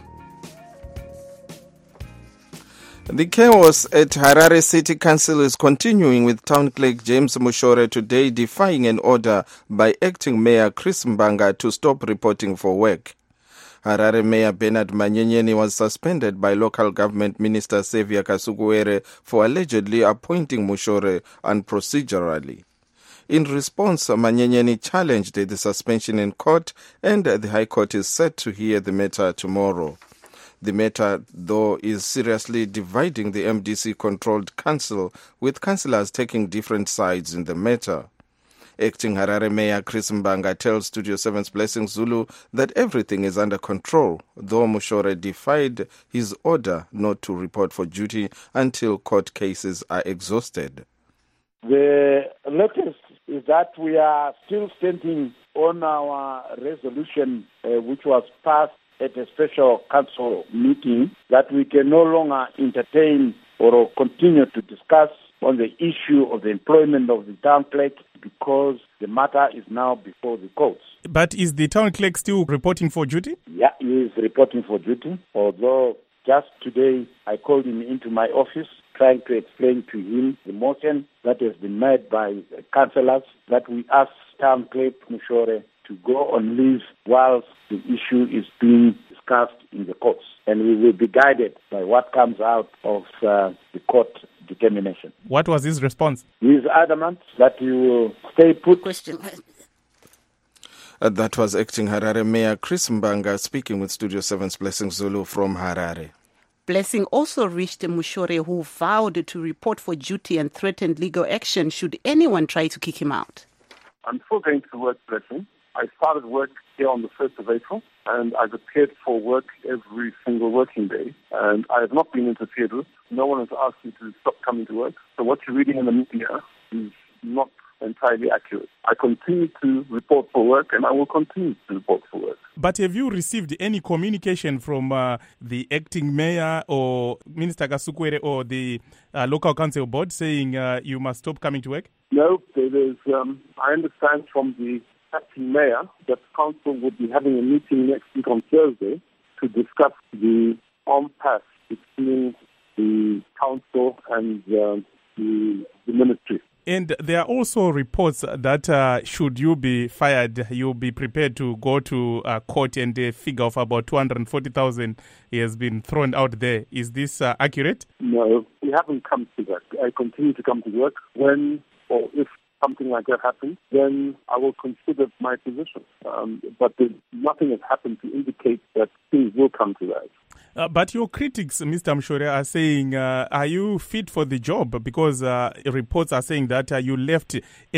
[SPEAKER 15] The chaos at Harare City Council is continuing, with Town Clerk James Mushore today defying an order by Acting Mayor Chris Mbanga to stop reporting for work. Harare Mayor Bernard Manyenyeni was suspended by local government minister Xavier Kasukuwere for allegedly appointing Mushore unprocedurally. In response, Manyenyeni challenged the suspension in court, and the High Court is set to hear the matter tomorrow. The matter, though, is seriously dividing the MDC-controlled council, with councillors taking different sides in the matter. Acting Harare Mayor Chris Mbanga tells Studio 7's Blessing Zulu that everything is under control, though Mushore defied his order not to report for duty until court cases are exhausted.
[SPEAKER 5] The latest is that we are still standing on our resolution, which was passed at a special council meeting, that we can no longer entertain or continue to discuss on the issue of the employment of the town clerk, because the matter is now before the courts.
[SPEAKER 4] But is the town clerk still reporting for duty?
[SPEAKER 5] Yeah, he is reporting for duty, although just today I called him into my office trying to explain to him the motion that has been made by councillors that we ask town clerk Mushore to go on leave whilst the issue is being discussed in the courts. And we will be guided by what comes out of the court determination.
[SPEAKER 4] What was his response?
[SPEAKER 5] He is adamant that he will stay put.
[SPEAKER 15] That was Acting Harare Mayor Chris Mbanga speaking with Studio 7's Blessing Zulu from Harare.
[SPEAKER 11] Blessing also reached Mushore, who vowed to report for duty and threatened legal action should anyone try to kick him out.
[SPEAKER 6] I'm still going to work, Blessing. I started work here on the 1st of April, and I've appeared for work every single working day, and I have not been interfered with. No one has asked me to stop coming to work. So what you're reading in the media is not entirely accurate. I continue to report for work, and I will continue to report for work.
[SPEAKER 4] But have you received any communication from the acting mayor or Minister Kasukuwere or the local council board saying you must stop coming to work?
[SPEAKER 6] No, there is. I understand from the acting mayor that council would be having a meeting next week on Thursday to discuss the impasse between the council and the ministry.
[SPEAKER 4] And there are also reports that should you be fired, you'll be prepared to go to court, and a figure of about 240,000 has been thrown out there. Is this accurate?
[SPEAKER 6] No, we haven't come to that. I continue to come to work. When or if something like that happens, then I will consider my position. But nothing has happened to indicate that things will come to that.
[SPEAKER 4] But your critics, Mr. Mushore, are saying, are you fit for the job? Because reports are saying that you left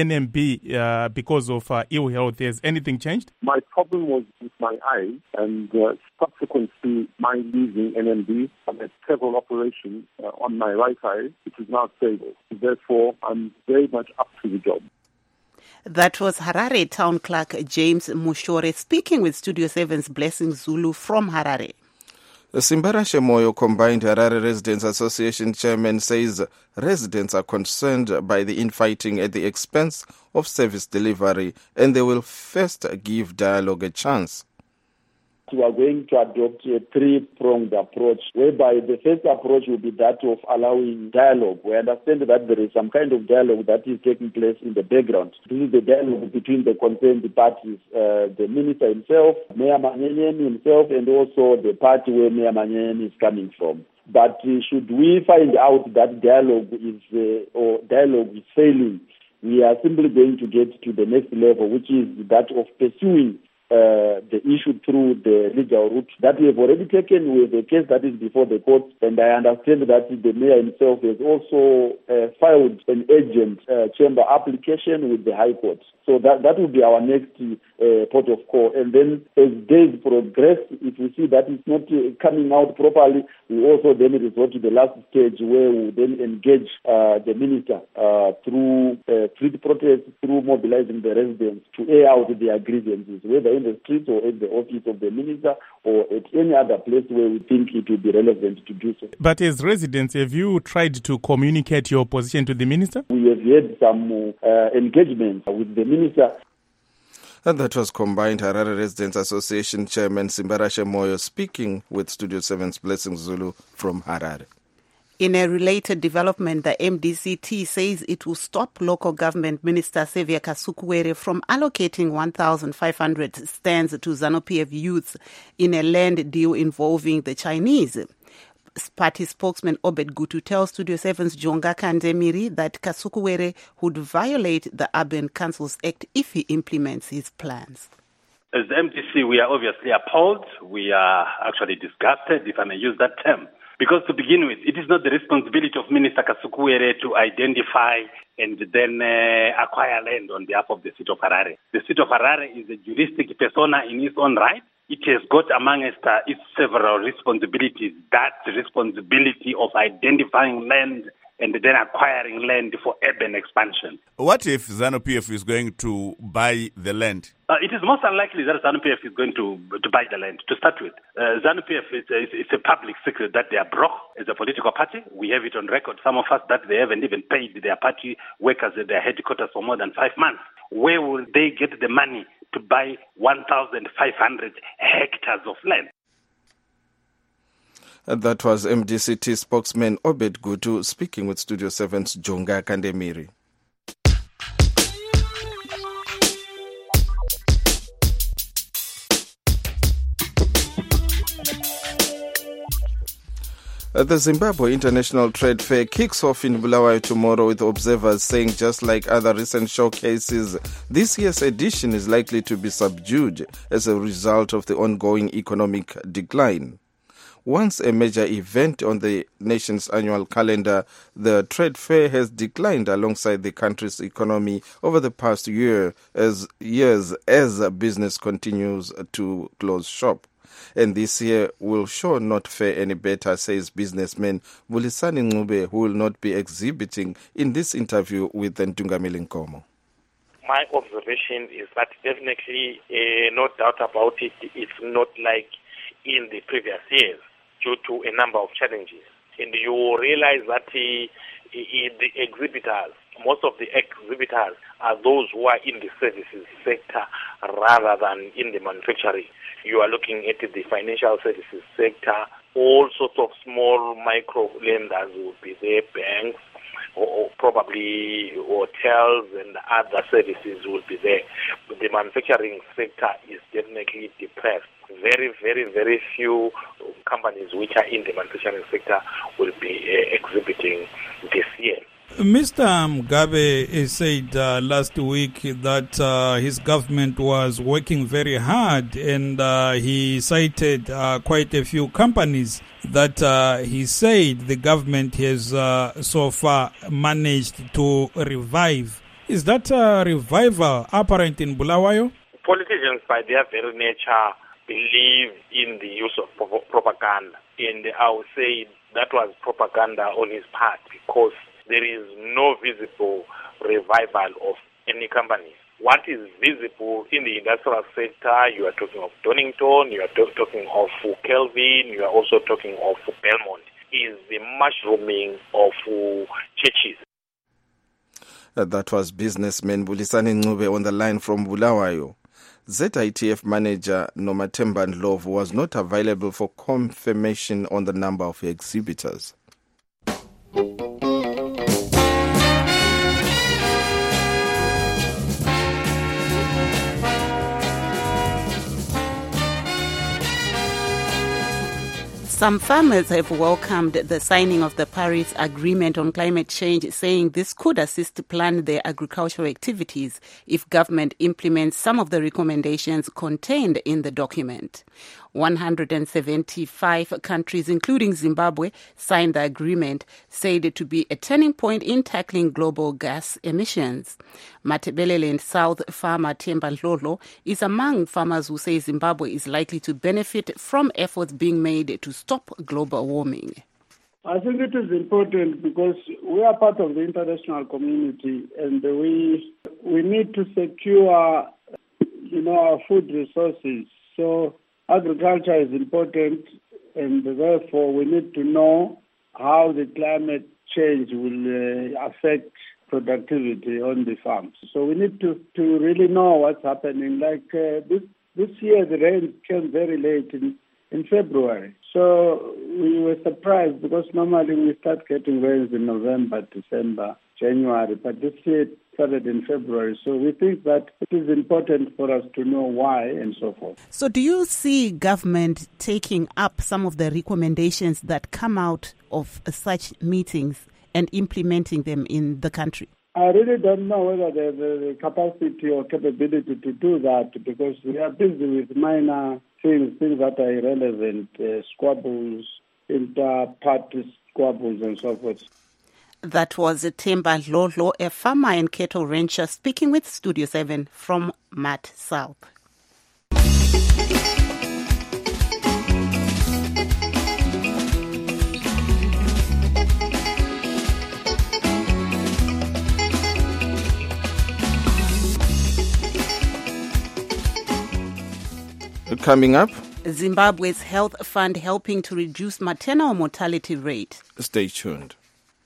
[SPEAKER 4] NMB because of ill health. Has anything changed?
[SPEAKER 6] My problem was with my eyes, and subsequent to my leaving NMB, I had several operations on my right eye, which is now stable. Therefore, I'm very much up to the job.
[SPEAKER 11] That was Harare Town Clerk James Mushore speaking with Studio 7's Blessing Zulu from Harare.
[SPEAKER 15] Simbarashe Moyo Combined Harare Residents Association chairman says residents are concerned by the infighting at the expense of service delivery, and they will first give dialogue a chance.
[SPEAKER 5] We are going to adopt a three-pronged approach, whereby the first approach will be that of allowing dialogue. We understand that there is some kind of dialogue that is taking place in the background. This is the dialogue between the concerned parties, the minister himself, Mayor Manyenyeni himself, and also the party where Mayor Manyenyeni is coming from. But should we find out that dialogue is failing, we are simply going to get to the next level, which is that of pursuing
[SPEAKER 19] the issue through the legal route that we have already taken with the case that is before the court, and I understand that the mayor himself has also filed an urgent chamber application with the High Court. So that will be our next port of call. And then as days progress, if we see that it's not coming out properly, we also then resort to the last stage where we then engage the minister through street protests, through mobilizing the residents to air out their grievances, whether in the streets or at the office of the minister or at any other place where we think it will be relevant to do so.
[SPEAKER 4] But as residents, have you tried to communicate your position to the minister?
[SPEAKER 19] We have had some engagement with the minister.
[SPEAKER 15] And that was Combined Harare Residents Association Chairman Simbarashe Moyo speaking with Studio 7's Blessing Zulu from Harare.
[SPEAKER 11] In a related development, the MDCT says it will stop local government minister Xavier Kasukuwere from allocating 1,500 stands to ZANU-PF youths in a land deal involving the Chinese. Party spokesman Obed Gutu tells Studio 7's Jonga Kandemiri that Kasukuwere would violate the Urban Councils Act if he implements his plans.
[SPEAKER 7] As the MDC, we are obviously appalled. We are actually disgusted, if I may use that term. Because to begin with, it is not the responsibility of Minister Kasukuwere to identify and then acquire land on behalf of the city of Harare. The city of Harare is a juristic persona in its own right. It has got amongst its several responsibilities that responsibility of identifying land and then acquiring land for urban expansion.
[SPEAKER 2] What if ZANU-PF is going to buy the land?
[SPEAKER 7] It is most unlikely that ZANU-PF is going to buy the land, to start with. ZANU-PF is a public secret that they are broke as a political party. We have it on record, some of us, that they haven't even paid their party workers at their headquarters for more than 5 months. Where will they get the money to buy 1,500 hectares of land?
[SPEAKER 15] That was MDCT spokesman Obed Gutu speaking with Studio 7's Jonga Kandemiri. The Zimbabwe International Trade Fair kicks off in Bulawayo tomorrow, with observers saying just like other recent showcases, this year's edition is likely to be subdued as a result of the ongoing economic decline. Once a major event on the nation's annual calendar, the trade fair has declined alongside the country's economy over the past years as business continues to close shop. And this year will sure not fare any better, says businessman Vulisani Ncube, who will not be exhibiting in this interview with Ntungamili Nkomo.
[SPEAKER 16] My observation is that definitely, no doubt about it, it's not like in the previous years, due to a number of challenges. And you realize that the exhibitors, most of the exhibitors are those who are in the services sector rather than in the manufacturing. You are looking at the financial services sector, all sorts of small micro lenders will be there, banks, or probably hotels and other services will be there. But the manufacturing sector is definitely depressed. Very, very, very few companies which are in the manufacturing sector will be exhibiting this year.
[SPEAKER 14] Mr. Mugabe said last week that his government was working very hard, and he cited quite a few companies that he said the government has so far managed to revive. Is that revival apparent in Bulawayo?
[SPEAKER 16] Politicians, by their very nature, believe in the use of propaganda, and I would say that was propaganda on his part, because there is no visible revival of any company. What is visible in the industrial sector, you are talking of Donington, you are talking of Kelvin, you are also talking of Belmont, is the mushrooming of churches.
[SPEAKER 15] That was businessman Vulisani Ncube on the line from Bulawayo. ZITF manager Nomathemba Ndlovu was not available for confirmation on the number of exhibitors.
[SPEAKER 11] Some farmers have welcomed the signing of the Paris Agreement on climate change, saying this could assist to plan their agricultural activities if government implements some of the recommendations contained in the document. 175 countries, including Zimbabwe, signed the agreement, said to be a turning point in tackling global gas emissions. Matebeleland South farmer Themba Dlodlo is among farmers who say Zimbabwe is likely to benefit from efforts being made to stop global warming.
[SPEAKER 20] I think it is important because we are part of the international community and we need to secure, our food resources. So agriculture is important, and therefore we need to know how the climate change will affect productivity on the farms. So we need to really know what's happening. Like this year, the rain came very late in February. So we were surprised because normally we start getting rains in November, December, January, but this year it started in February. So we think that it is important for us to know why and so forth.
[SPEAKER 11] So do you see government taking up some of the recommendations that come out of such meetings and implementing them in the country?
[SPEAKER 20] I really don't know whether they have the capacity or capability to do that because we are busy with minor things that are irrelevant, squabbles, inter-party squabbles and so forth.
[SPEAKER 11] That was Themba Dlodlo, a farmer and cattle rancher, speaking with Studio 7 from Mat South.
[SPEAKER 15] Coming up,
[SPEAKER 11] Zimbabwe's health fund helping to reduce maternal mortality rate.
[SPEAKER 15] Stay tuned.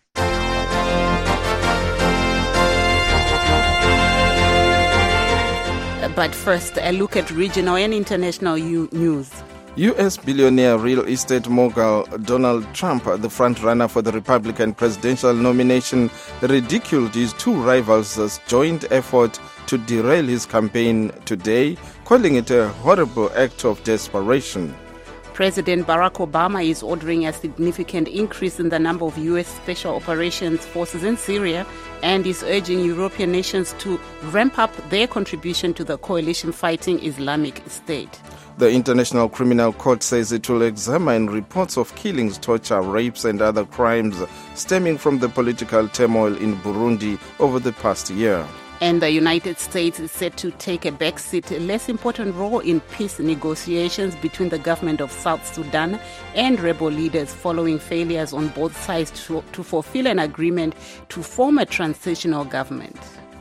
[SPEAKER 11] But first, a look at regional and international news.
[SPEAKER 15] U.S. billionaire real estate mogul Donald Trump, the front-runner for the Republican presidential nomination, ridiculed his two rivals' joint effort to derail his campaign today, calling it a horrible act of desperation.
[SPEAKER 11] President Barack Obama is ordering a significant increase in the number of U.S. Special Operations Forces in Syria and is urging European nations to ramp up their contribution to the coalition fighting Islamic State.
[SPEAKER 15] The International Criminal Court says it will examine reports of killings, torture, rapes and other crimes stemming from the political turmoil in Burundi over the past year.
[SPEAKER 11] And the United States is set to take a backseat, less important role in peace negotiations between the government of South Sudan and rebel leaders following failures on both sides to fulfill an agreement to form a transitional government.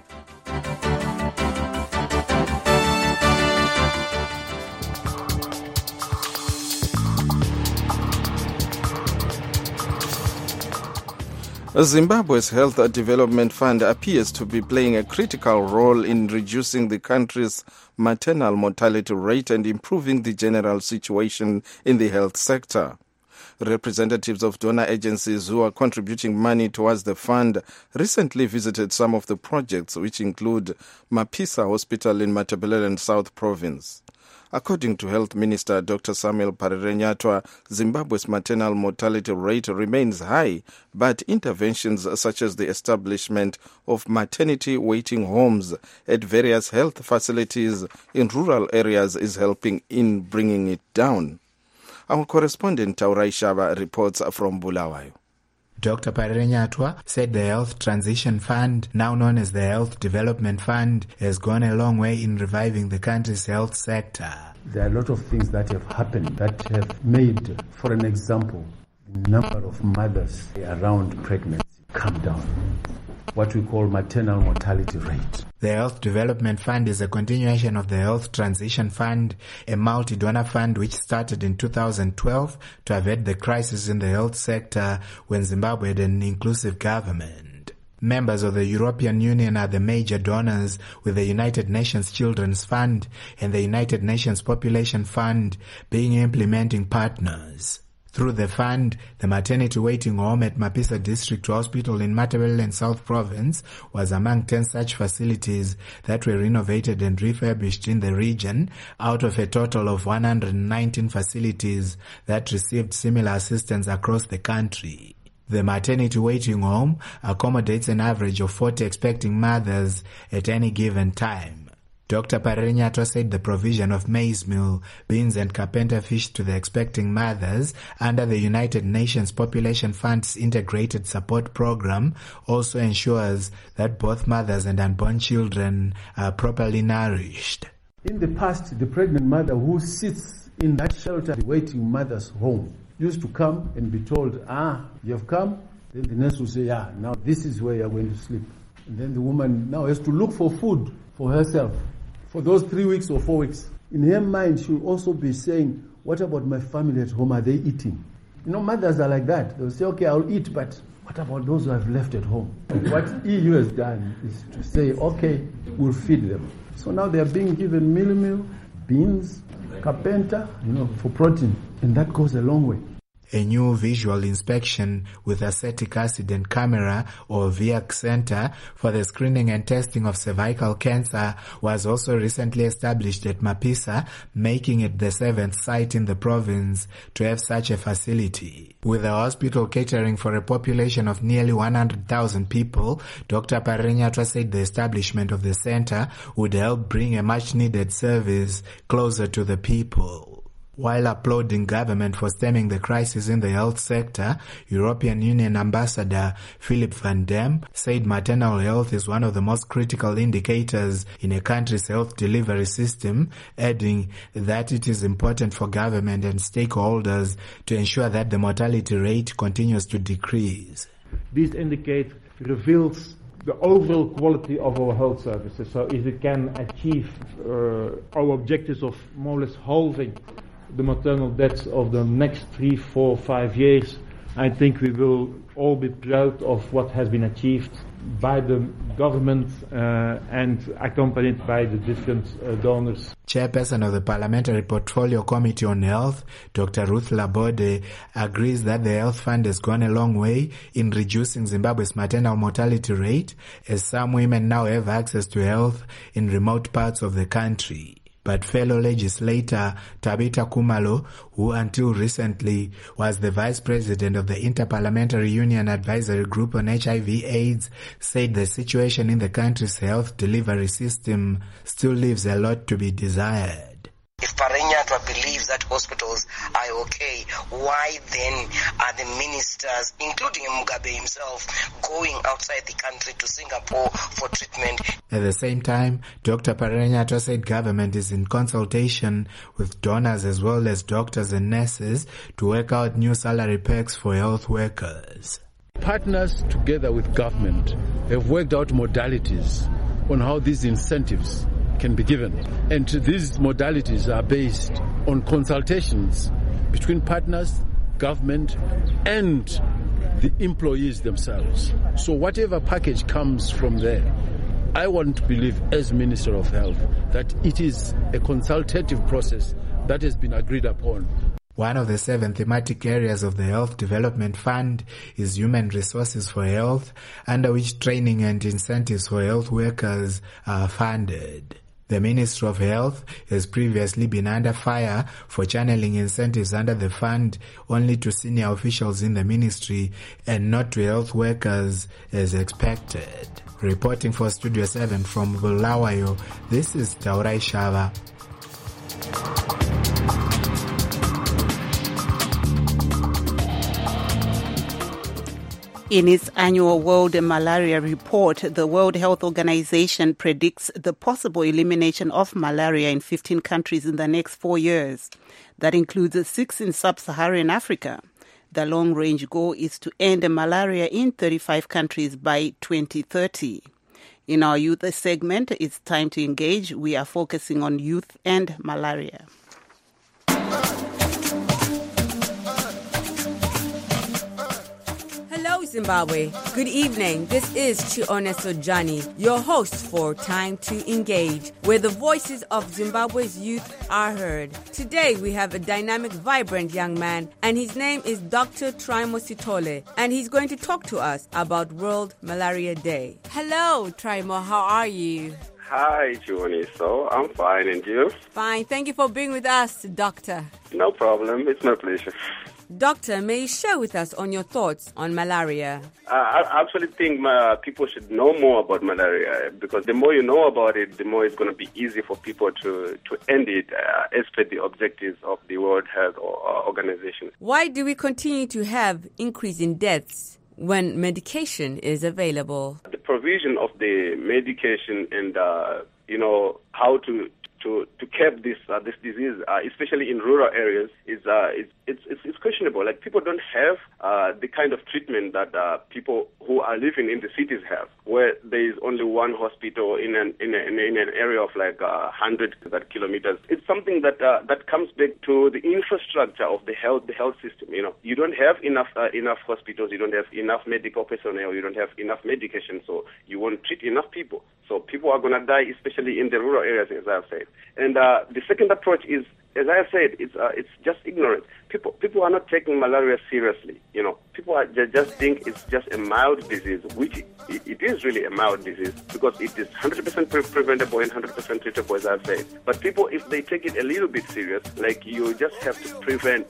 [SPEAKER 15] Zimbabwe's Health Development Fund appears to be playing a critical role in reducing the country's maternal mortality rate and improving the general situation in the health sector. Representatives of donor agencies who are contributing money towards the fund recently visited some of the projects, which include Mapisa Hospital in Matebeleland South Province. According to Health Minister Dr. Samuel Parirenyatwa, Zimbabwe's maternal mortality rate remains high, but interventions such as the establishment of maternity waiting homes at various health facilities in rural areas is helping in bringing it down. Our correspondent Taurai Shaba reports from Bulawayo.
[SPEAKER 21] Dr. Parirenyatwa said the Health Transition Fund, now known as the Health Development Fund, has gone a long way in reviving the country's health sector.
[SPEAKER 22] There are a lot of things that have happened that have made, for an example, the number of mothers around pregnancy come down. What we call maternal mortality rate.
[SPEAKER 21] The Health Development Fund is a continuation of the Health Transition Fund, a multi-donor fund which started in 2012 to avert the crisis in the health sector when Zimbabwe had an inclusive government. Members of the European Union are the major donors, with the United Nations Children's Fund and the United Nations Population Fund being implementing partners. Through the fund, the maternity waiting home at Mapisa District Hospital in Matabeleland South Province was among 10 such facilities that were renovated and refurbished in the region out of a total of 119 facilities that received similar assistance across the country. The maternity waiting home accommodates an average of 40 expecting mothers at any given time. Dr. Parenyato said the provision of maize meal, beans and carpenter fish to the expecting mothers under the United Nations Population Fund's Integrated Support Program also ensures that both mothers and unborn children are properly nourished.
[SPEAKER 22] In the past, the pregnant mother who sits in that shelter, the waiting mother's home, used to come and be told, you have come? Then the nurse will say, now this is where you're going to sleep. And then the woman now has to look for food for herself for those 3 weeks or 4 weeks. In her mind, she'll also be saying, what about my family at home? Are they eating? Mothers are like that. They'll say, okay, I'll eat, but what about those who have left at home? What EU has done is to say, okay, we'll feed them. So now they're being given meal, beans, carpenter, for protein. And that goes a long way.
[SPEAKER 21] A new visual inspection with acetic acid and camera or VIAC center for the screening and testing of cervical cancer was also recently established at Mapisa, making it the 7th site in the province to have such a facility. With the hospital catering for a population of nearly 100,000 people, Dr. Parenyato said the establishment of the center would help bring a much-needed service closer to the people. While applauding government for stemming the crisis in the health sector, European Union Ambassador Philip van Dam said maternal health is one of the most critical indicators in a country's health delivery system, adding that it is important for government and stakeholders to ensure that the mortality rate continues to decrease.
[SPEAKER 1] This indicator reveals the overall quality of our health services. So if we can achieve our objectives of more or less halving the maternal deaths of the next 3, 4, 5 years, I think we will all be proud of what has been achieved by the government and accompanied by the different donors.
[SPEAKER 21] Chairperson of the Parliamentary Portfolio Committee on Health, Dr. Ruth Labode, agrees that the Health Fund has gone a long way in reducing Zimbabwe's maternal mortality rate, as some women now have access to health in remote parts of the country. But fellow legislator Tabita Kumalo, who until recently was the vice president of the Interparliamentary Union Advisory Group on HIV/AIDS, said the situation in the country's health delivery system still leaves a lot to be desired.
[SPEAKER 3] If Parenyato believes that hospitals are okay, why then are the ministers, including Mugabe himself, going outside the country to Singapore for treatment?
[SPEAKER 21] At the same time, Dr. Parenyato said government is in consultation with donors as well as doctors and nurses to work out new salary perks for health workers.
[SPEAKER 22] Partners together with government have worked out modalities on how these incentives can be given. And these modalities are based on consultations between partners, government, and the employees themselves. So whatever package comes from there, I want to believe as Minister of Health that it is a consultative process that has been agreed upon.
[SPEAKER 21] One of the 7 thematic areas of the Health Development Fund is Human Resources for Health, under which training and incentives for health workers are funded. The Ministry of Health has previously been under fire for channeling incentives under the fund only to senior officials in the ministry and not to health workers as expected. Reporting for Studio 7 from Bulawayo, this is Taurai Shava.
[SPEAKER 11] In its annual World Malaria Report, the World Health Organization predicts the possible elimination of malaria in 15 countries in the next 4 years. That includes 6 in sub-Saharan Africa. The long-range goal is to end malaria in 35 countries by 2030. In our youth segment, it's time to engage. We are focusing on youth and malaria.
[SPEAKER 12] Zimbabwe. Good evening. This is Chioneso Johnny, your host for Time to Engage, where the voices of Zimbabwe's youth are heard. Today we have a dynamic, vibrant young man, and his name is Dr. Traimo Sithole, and he's going to talk to us about World Malaria Day. Hello, Traimo. How are you?
[SPEAKER 9] Hi, Chioneso. I'm fine, and you?
[SPEAKER 12] Fine. Thank you for being with us, Doctor.
[SPEAKER 9] No problem. It's my pleasure.
[SPEAKER 12] Doctor, may you share with us on your thoughts on malaria?
[SPEAKER 9] I actually think people should know more about malaria, because the more you know about it, the more it's going to be easy for people to end it as per the objectives of the World Health Organization.
[SPEAKER 12] Why do we continue to have increase in deaths when medication is available?
[SPEAKER 9] The provision of the medication and, how to curb this disease, especially in rural areas, it's questionable. Like, people don't have the kind of treatment that people who are living in the cities have, where there is only one hospital in an area of like 100 kilometers. It's something that comes back to the infrastructure of the health system. You don't have enough hospitals, you don't have enough medical personnel, you don't have enough medication, so you won't treat enough people. So people are going to die, especially in the rural areas, as I've said. And the second approach is, as I have said, it's just ignorance. People are not taking malaria seriously. People just think it's just a mild disease, which it is really a mild disease, because it is 100% preventable and 100% treatable, as I've said. But people, if they take it a little bit serious, like, you just have to prevent.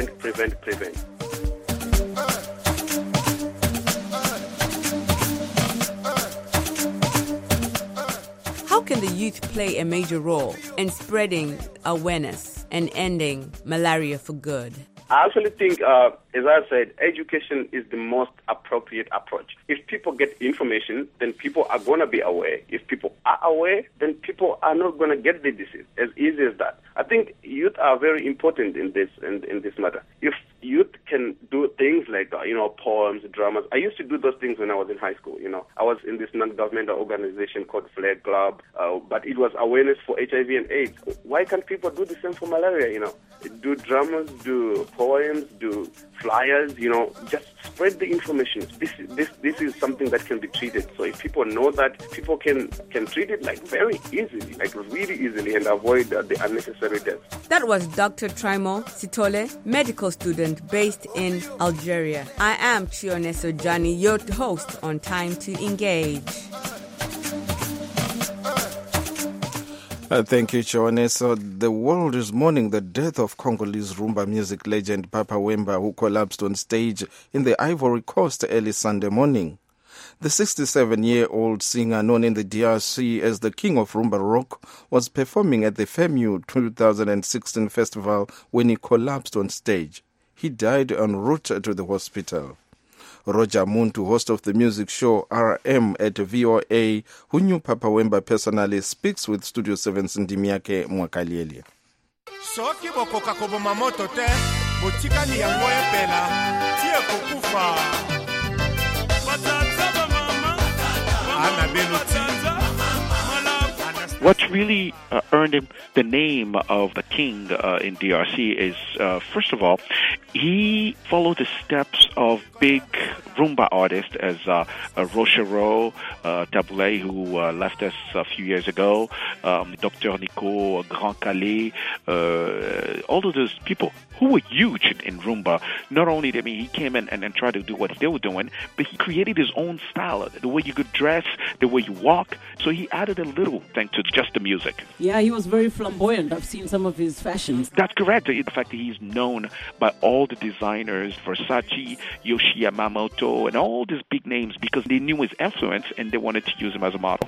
[SPEAKER 12] How can the youth play a major role in spreading awareness and ending malaria for good?
[SPEAKER 9] I actually think, as I said, education is the most appropriate approach. If people get information, then people are going to be aware. If people are aware, then people are not going to get the disease. As easy as that. I think youth are very important in this matter. If youth can do things like poems, dramas. I used to do those things when I was in high school. I was in this non-governmental organization called Flag Club, but it was awareness for HIV and AIDS. Why can't people do the same for malaria? Do dramas, do poems, do flyers. Just spread the information. This is something that can be treated. So if people know that, people can treat it like very easily, like really easily, and avoid the unnecessary deaths.
[SPEAKER 12] That was Dr. Traimo Sithole, medical student based in Algeria. I am Chioneso Johnny, your host on Time to Engage.
[SPEAKER 15] Thank you, Chioneso. The world is mourning the death of Congolese Rumba music legend Papa Wemba, who collapsed on stage in the Ivory Coast early Sunday morning. The 67-year-old singer, known in the DRC as the King of Rumba Rock, was performing at the FEMU 2016 festival when he collapsed on stage. He died en route to the hospital. Roger Muntu, host of the music show RM at VOA, who knew Papa Wemba personally, speaks with Studio 7's Ndimiake Mwakalieli.
[SPEAKER 10] Soki bokoka koboma moto te, botika ni yango epela, tie kokufa. Ana Benoti.
[SPEAKER 23] What really earned him the name of the king in DRC is, first of all, he followed the steps of big rumba artists as Rochereau, Taboulet, who left us a few years ago, Dr. Nico, Grand Calais, all of those people who were huge in rumba. Not only did he came in and tried to do what they were doing, but he created his own style, the way you could dress, the way you walk. So he added a little thing to just the music.
[SPEAKER 24] Yeah, he was very flamboyant. I've seen some of his fashions.
[SPEAKER 23] That's correct. In fact, he's known by all the designers, Versace, Yohji Yamamoto, and all these big names, because they knew his influence and they wanted to use him as a model.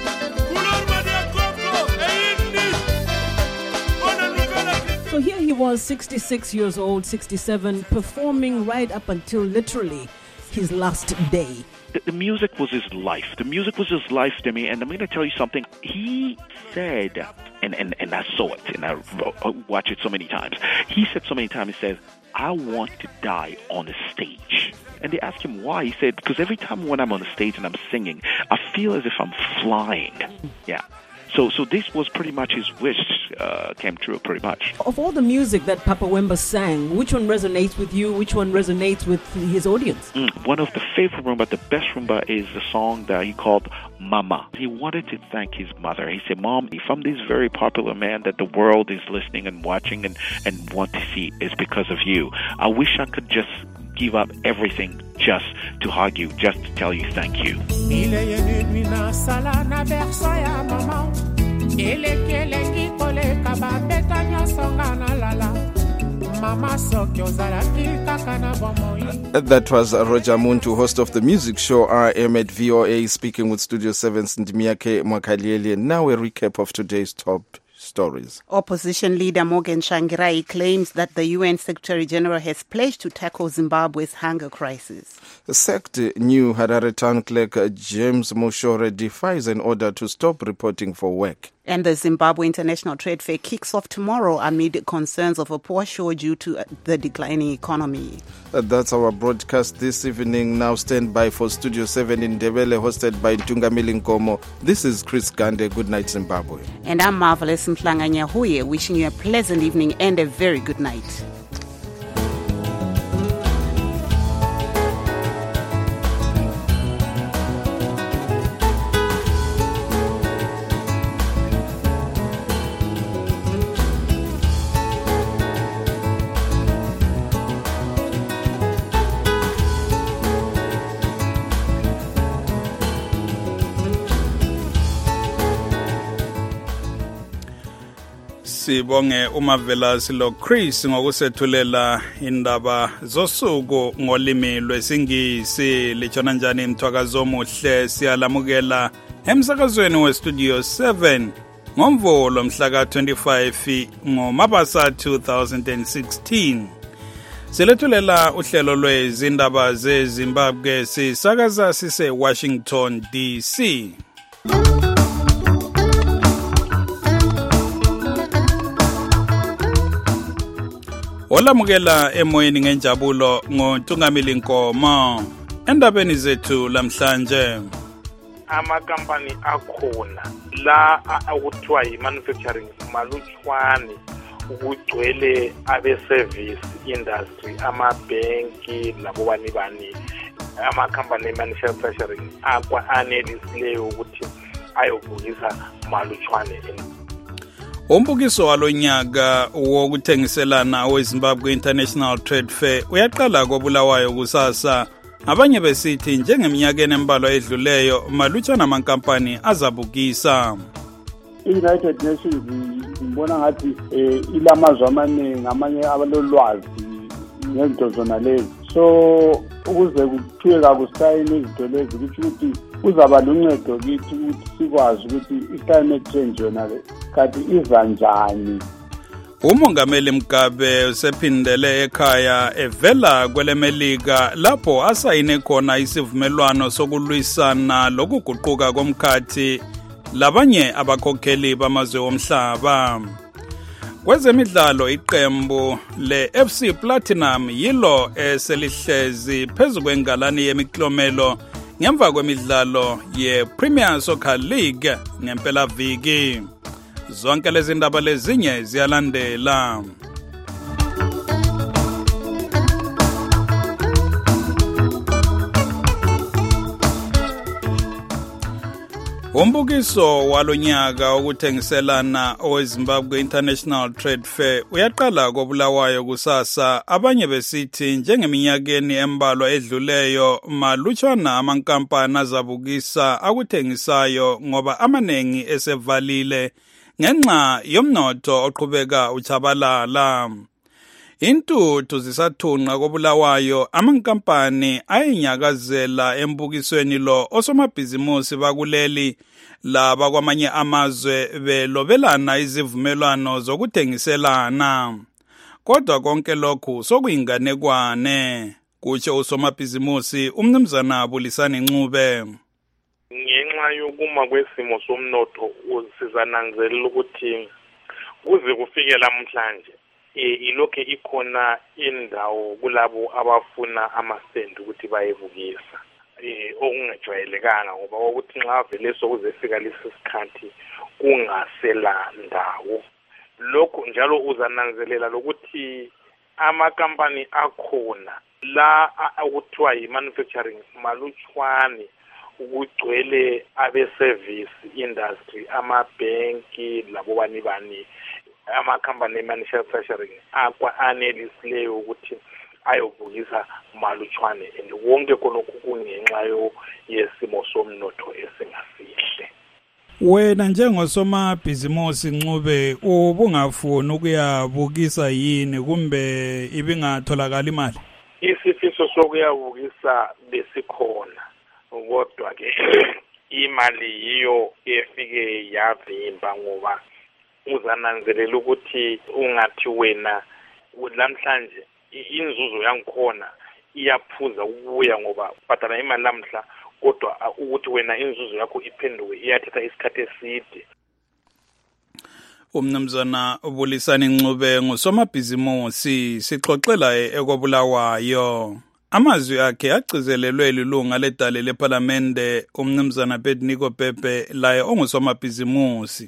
[SPEAKER 24] So here he was, 66 years old, 67, performing right up until literally his last day.
[SPEAKER 23] The music was his life. The music was his life to me. And I'm going to tell you something. He said, and I saw it, and I watched it so many times. He said so many times, he says, I want to die on the stage. And they asked him why. He said, because every time when I'm on the stage and I'm singing, I feel as if I'm flying. Yeah. So this was pretty much his wish came true, pretty much.
[SPEAKER 24] Of all the music that Papa Wemba sang, which one resonates with you? Which one resonates with his audience?
[SPEAKER 23] One of the favorite rumba, the best rumba, is the song that he called Mama. He wanted to thank his mother. He said, Mom, if I'm this very popular man that the world is listening and watching and want to see, it's because of you. I wish I could just give up everything just to hug you, just to tell you thank you.
[SPEAKER 15] That was Roger Muntu, host of the music show RM at VOA, speaking with Studio 7's Ndimiake Mwakalieli. Now a recap of today's top stories.
[SPEAKER 11] Opposition leader Morgan Tsvangirai claims that the UN Secretary General has pledged to tackle Zimbabwe's hunger crisis.
[SPEAKER 15] The sacked new Harare town clerk James Mushore defies an order to stop reporting for work.
[SPEAKER 11] And the Zimbabwe International Trade Fair kicks off tomorrow amid concerns of a poor show due to the declining economy.
[SPEAKER 15] That's our broadcast this evening. Now stand by for Studio 7 in Ndebele, hosted by Tungamili Nkomo. This is Chris Gande. Good night, Zimbabwe.
[SPEAKER 11] And I'm Marvelous Mhlanga Nyahuye, wishing you a pleasant evening and a very good night.
[SPEAKER 14] Sibonge uMavelasi lo Chris ngokusethulela indaba zosuku ngolimi lwesingisi. Lichona njani mthwakazo omuhle, siyalamukela emsakazweni westudio 7 ngomvulo mhla ka-25 ngoMabasa 2016. Silethulela uhlelo lwezindaba zeZimbabwe, sisakaza sise Washington DC. Olamukela emoyeni ngenjabulo ngoNtungamili Nkomo. Endabeni zethu lamhlanje,
[SPEAKER 16] amakampani akhona la akuthiwa yi-manufacturing malutshwane ukugcwele abe-service industry, amabhenki labo bani amakampani e-manufacturing anelisileyo ukuthi ayovukisa malutshwane.
[SPEAKER 14] Umbukiso walonyaka wokuthengiselana weZimbabwe International Trade Fair uyaqala koBulawayo kusasa. Abanye besithi njengeminyakeni embalwa edluleyo malutshwana amankampani azabukisa.
[SPEAKER 20] I-United Nations ngibona ngathi ilamazwe amaningi amanye abalolwazi ngezinto zona lezi. So ukuze kuthiwe kakusayini izinto lezi kusho ukuthi kuzaba luncedo kithi ukuthi sikwazi ukuthi i-climate change yona kanti iza njani.
[SPEAKER 14] UMongameli Mugabe usephindele ekhaya evela kwelemelika lapho asayine khona isivumelwano sokulwisana lokuguquka komkhathi labanye abakhokheli bamazwe omhlaba. Kwezemidlalo iqembu le-FC Platinum yilo eselihlezi phezu kwengalani yemiklomelo ngemva kwemidlalo ye-Premier Soccer League ngempelaviki. Zonke lezi ndaba lezinye ziyalandela. Umbukiso walonyaka ukuthengiselana oweZimbabwe International Trade Fair uyaqala koBulawayo kusasa. Abanye besithi njengeminyakeni embalwa edluleyo malutshwana amankampani azabukisa akuthengisayo ngoba amaningi esevalile ngenxa yomnotho oqhubeka uchabalala. Intuthu zisathunqa koBulawayo amankampani ayinyakazela embukisweni lo osomabhizimusi bakuleli laba kwamanye amazwe belobelana izivumelwano zokuthengiselana. Kodwa konke lokhu sokuyinganekwane, kutsho usomabhizimusi uMnumzana Bulisani Ncube.
[SPEAKER 16] Ngenxa yokuma kwesimo somnotho sizananzelela ukuthi kuze kufike namhlanje ilokho ikhona indawo kulabo abafuna ama-stand ukuthi bayevukisa okungajwayelekanga ngoba ukuthi nxa vele sokuzefika lesi sikhathi kungasela ndawo. Lokho njalo uzananzelela lokuthi amakampani akhona la okuthiwa yi-manufacturing malutshwane ukugcwele abe-service industry, amabhenki labo bani amakhampani e-manufacturing anelisileyo ukuthi ayovukisa malutshwane, and wonke khonokhu kungenxa yesimo somnotho esingasihle.
[SPEAKER 14] Wena njengosomabhizimusi Ncube ubungafuni ukuyabukisa yini kumbe ibingatholakala imali?
[SPEAKER 16] Isifiso sokuyabukisa besikhona, kodwa ke imali yiyo efike yavimba ngoba uzananzelela ukuthi ungathi wena lamhlanje inzuzo yangikhona iyaphuza ukubuya ngoba bhatala imali lamhla, kodwa ukuthi wena inzuzo yakho iphenduke iyathatha isikhathi eside.
[SPEAKER 14] Umnumzana Bulisani Ncube ngusomabhizimusi sixoxela eKobulawayo. Amazwi akhe agcizelelwe lilunga ledale leParlamente umnumzana Bedniko Pepe laye ongusomabhizimusi.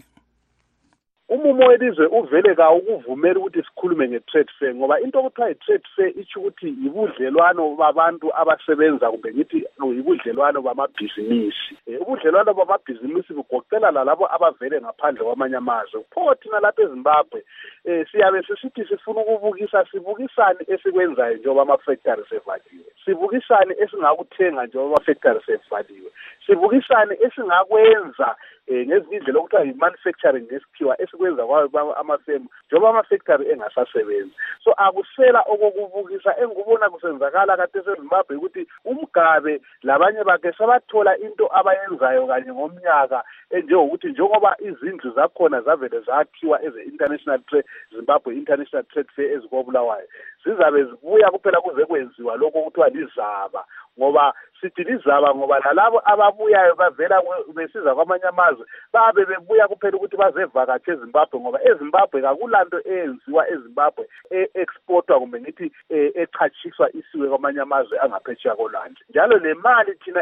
[SPEAKER 5] Umumo welizwe uvele ka ukuvumela ukuthi sikhulume nge-trade fair ngoba into okuthiwa i-trade fair itsho ukuthi yibudlelwano babantu abasebenza kumbe ngithi yibudlelwano bamabhizinisi. Ubudlelwano bamabhizinisi bugoqela lalabo abavele ngaphandle kwamanye amazwe. Pho thina lapha eZimbabwe siyabe sisithi sifuna ukubukisa, sibukisane esikwenzayo njengoba ama-factory sevaliwe, sibukisane esingakuthenga njengoba ama-factory sevaliwe, sibukisane esingakwenza ngezinye indlela okuthiwa yi-manufacturing ngesikhiwa esikwenza kwayo amafemu njengoba ama-factory engasasebenzi. So akusela okokubukisa engikubona kusenzakala kade eZimbabwe ukuthi uMgabe labanye bakhe sabathola into abayenzayo kanye ngomnyaka enjengokuthi njengoba izindlu zakhona zavele zakhiwa eze-International Trade Zimbabwe International Trade Fair eziKobulawayo zizabe zibuya kuphela kuze kwenziwa lokho okuthiwa lizaba, ngoba sithi lizaba ngoba lalabo ababuyayo bavela besiza kwamanye amazwe babe bebuya kuphela ukuthi bazevakatshe eZimbabwe, ngoba eZimbabwe kakulanto eyenziwa eZimbabwe exportwa kumbe ngithi echatshiswa isiwe kwamanye amazwe angaphetsheya kolwandle. Njalo le mali thina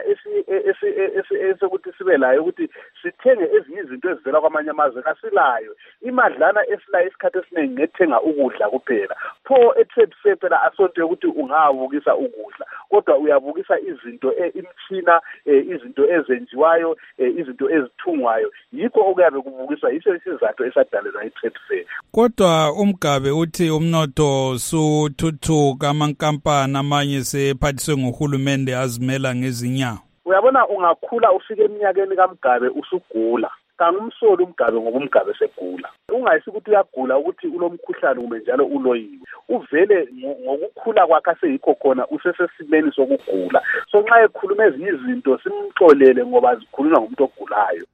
[SPEAKER 5] esekuthi sibe layo ukuthi sithenge ezinye izinto ezivela kwamanye amazwe kasilayo. Imadlana esilayo isikhathi esiningi ngethenga ukudla kuphela. Pho e-trade fair phela asonto ukuthi ungabukisa ukudla, kodwa uyabukisa izinto imithina, izinto ezenjiwayo, izinto ezithungwayo. Yikho okuyabe kubukiswa, yiso isizathu esadalelwa i-trade fair.
[SPEAKER 14] Kodwa uMgabe uthi umnotho suthuthuka, amankampani amanye sephathiswe nguhulumende azimela ngezinyawo.
[SPEAKER 5] Uyabona, ungakhula ufike eminyakeni kaMgabe usugula. Kangumsoli uMgabe ngoba uMgabe segula. Ungayisi ukuthi uyagula ukuthi ulomkhuhlane kumbe njalo uloyiwe. Uvele ngokukhula kwakhe aseyikho khona usesesimeni sokugula. So nxa ekhuluma ezinye izinto simxolele ngoba zikhulunywa ngumuntu ogulayo.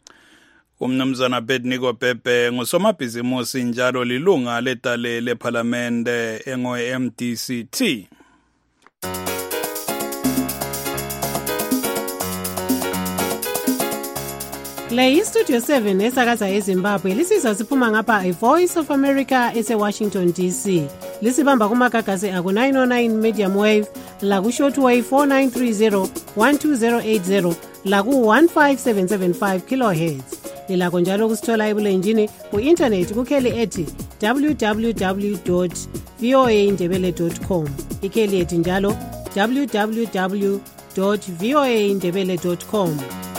[SPEAKER 14] Umnumzana Bedniko Pepe ngusomabhizimusi njalo lilunga ledale leParlamente engo-MDCT.
[SPEAKER 8] Le yiStudio 7 esakaza eZimbabwe lisizwa siphuma ngapha iVoice of America ese-Washington DC. Lisibamba kumagagasi aku-909 medium wave, laku-shortwave 4930 12080, laku-15775 kilohertz. Lilakho njalo kusithola ebulenjini ku-internet kukheli ethi www.voaindebele.com. Ikheli ethi njalo www.voaindebele.com.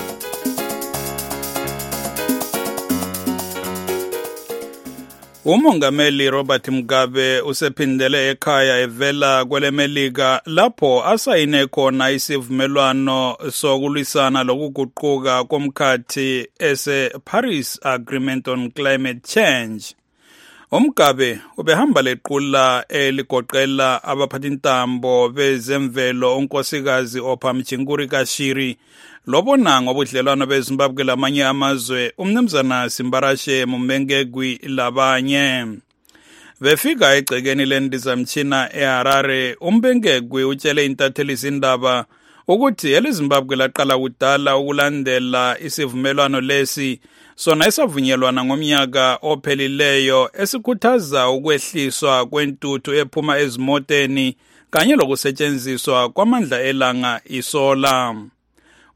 [SPEAKER 14] Umongameli Robert Mugabe usephindele ekhaya evela kwelemelika lapho asayine khona isivumelwano sokulwisana lokuguquka komkhathi ese-Paris Agreement on Climate Change. Mugabe ubehamba lequla eligoqela abaphathintambo bezemvelo unkosikazi Ophamjinguri Kashiri lobona ngobudlelwano beZimbabwe lamanye amazwe umnumzana Simbarashe Mumengegwi labanye. Befika egcekeni lendizamtshina eHarare, uMbengegwi utshele intatheli zindaba ukuthi eleZimbabwe laqala kudala ukulandela isivumelwano lesi sona esavunyelwana ngomnyaka ophelileyo esikhuthaza ukwehliswa kwentuthu ephuma ezimoteni kanye lokusetshenziswa kwamandla elanga isola.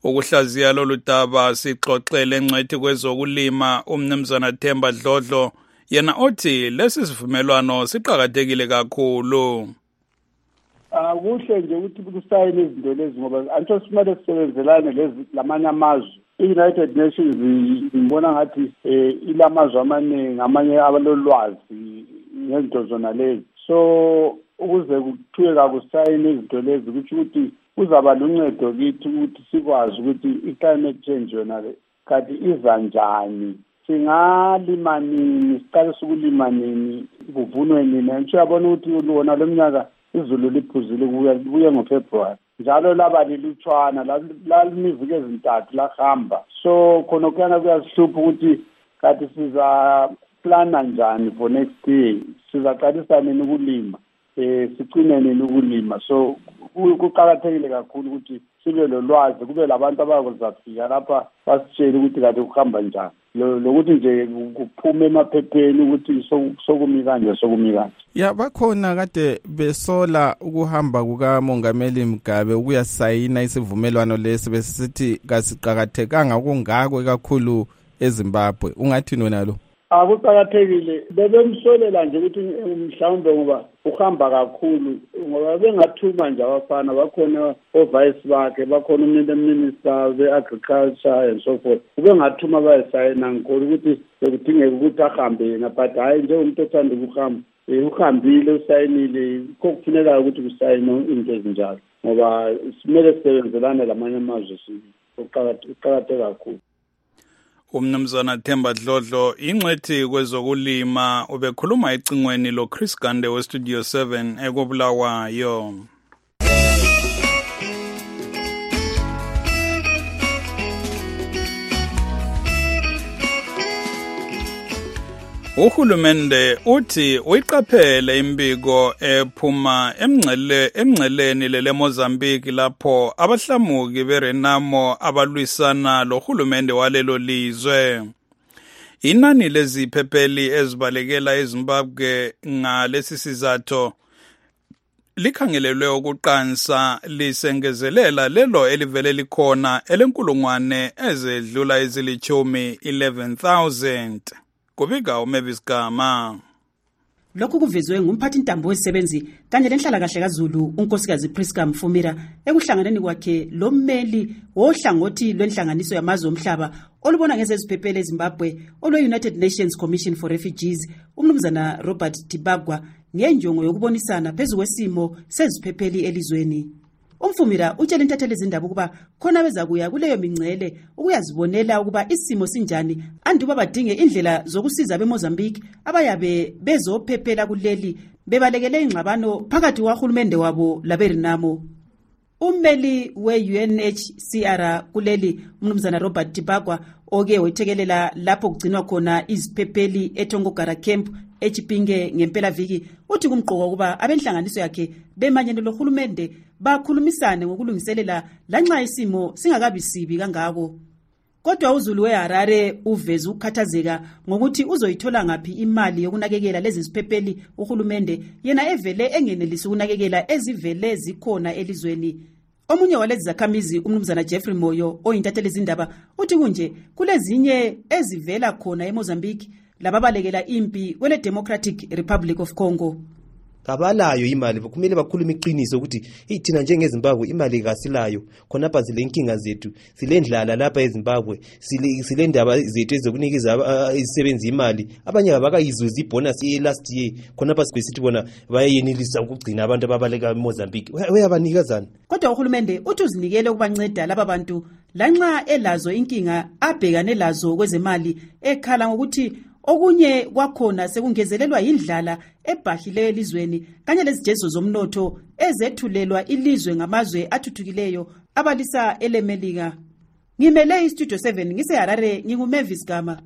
[SPEAKER 14] Ukuhlaziya lolu daba sixoxele ngcwethi kwezokulima umnumzana Themba Dlodlo yena othi lesi sivumelwano siqhakathekile kakhulu.
[SPEAKER 20] Kuhle nje ukuthi kusayine izinto lezi ngoba anto simele sisebenzelane lamanye amazwe. I-United Nations ngibona ngathi ilamazwe amaningi amanye abalolwazi ngento zona lezi. So ukuze kuthiwe kusayine izinto lezi kuthi ukuthi kuzaba luncedo kithi ukuthi sikwazi ukuthi i-climate change yona le kanti iza njani. Singalima nini, siqale ukulima nini, kuvunwe nini. Ngisho yabona ukuthi wona lo mnyaka izulu liphuzile kuye ngoFebruary. Njalo laba lilutshwana lalimivuke ezintathu lahamba. So khona kuyana kuyasihlupha ukuthi kanti siza plana njani for next year. Sizaqalisa nini ukulima. Sigcine nini ukulima. So kuqhakathekile kakhulu ukuthi sibe lolwazi kube labantu abazafika lapha basitshele ukuthi kade kuhamba njani. Lokuthi nje kuphume emaphepheni ukuthi sokumi kanje sokumi kanje.
[SPEAKER 15] Ya bakhona kade besola ukuhamba kukaMongameli Mugabe ukuyasayina isivumelwano lesi besithi kasiqhakathekanga kungako kakhulu eZimbabwe. Ungathi nona lo? Akuqhakathekile bebemsolela nje ukuthi mhlawumbe ngoba uhamba kakhulu ngoba bengathuma nje abafana bakhona ovice bakhe bakhona uminister we-agriculture and so forth ubengathuma bayisayina ngikho ukuthi bekudingeka ukuthi ahambe yena but hayi njengomuntu othanda ukuhamba uhambile usayinile kokufuneka ukuthi kusayine into ezinjalo ngoba simele sisebenzelane lamanye amazwe uqhakatheke kakhulu.
[SPEAKER 14] Umnumzana Themba Dlodlo ingcwethi kwezokulima ubekhuluma ecingweni lo Chris Gande we Studio 7 ekobulawayo. Uhulumende uthi uyiqaphele imbiko ephuma emngceleni lele Mozambique lapho abahlamuki beRenamo abalwisana lohulumende walelo lizwe. Inani leziphepheli ezibalekela eZimbabwe ngalesi sizathu likhangelelwe ukuqansa lisengezelela lelo elivele likhona elenkulungwane ezedlula ezilichumi 11,000. Kubika uMavis Gama.
[SPEAKER 6] Lokhu kuvezwe ngumphathi intambo wezisebenzi kanye lenhlalakahle kaZulu unkosikazi Priska Mfumira ekuhlanganeni kwakhe lo mmeli wohlangothi lwenhlanganiso yamazwe omhlaba olubona ngezeziphepheli eZimbabwe olwe-United Nations Commission for Refugees umnumzana Robert Tibagwa ngenjongo yokubonisana phezu kwesimo seziphepheli elizweni. Umfumira utshela intatheli izindaba ukuba khona beza kuya kuleyo mingcele ukuyazibonela ukuba isimo sinjani anduba badinge indlela zokusiza beMozambique abayabe bezophephela kuleli bebalekele ingxabano phakathi kwahulumende wabo labeRenamo. Ummeli we-UNHCR kuleli umnumzana Robert Tibagwa oke wethekelela lapho kugcinwa khona iziphepheli eTongogara Camp eChipinge ngempela viki uthi kumqoka ukuba abenhlanganiso yakhe bemanyene lohulumende bakhulumisane ngokulungiselela lanxa isimo singakabi sibi kangako. Kodwa uZulu weHarare uveza ukukhathazeka ngokuthi uzoyithola ngapi imali yokunakekela lezi ziphepheli uhulumende yena evele engenelisi ukunakekela ezivele zikhona elizweni. Omunye walezi zakhamizi umnumzana Jeffrey Moyo oyintatheli izindaba uthi kunje kulezinye ezivela khona eMozambique lababalekela impi kwele Democratic Republic of Congo.
[SPEAKER 13] Kabalayo imali kumele bakhulume iqiniso ukuthi thina njengeZimbabwe imali kasilayo khonapha zile inkinga zethu silendlala lapha eZimbabwe sile ndaba zethu ezokunikeza izisebenzi imali abanye abakayizuza ibonus last year khonapha sibesithi bona bayenelisa ukugcina abantu ababaleka eMozambique uyabanikazana.
[SPEAKER 6] Kodwa uhulumende uthi uzinikele ukubanceda laba bantu lanxa elazo inkinga abhekane lazo kwezemali ekhala ngokuthi okunye kwakhona sekungezelelwa indlala ebhahileyo elizweni kanye lezijezo zomnotho ezethulelwa ilizwe ngamazwe athuthukileyo abalisa elemelika. Ngimele iStudio 7 ngiseHarare nginguMavis Gama.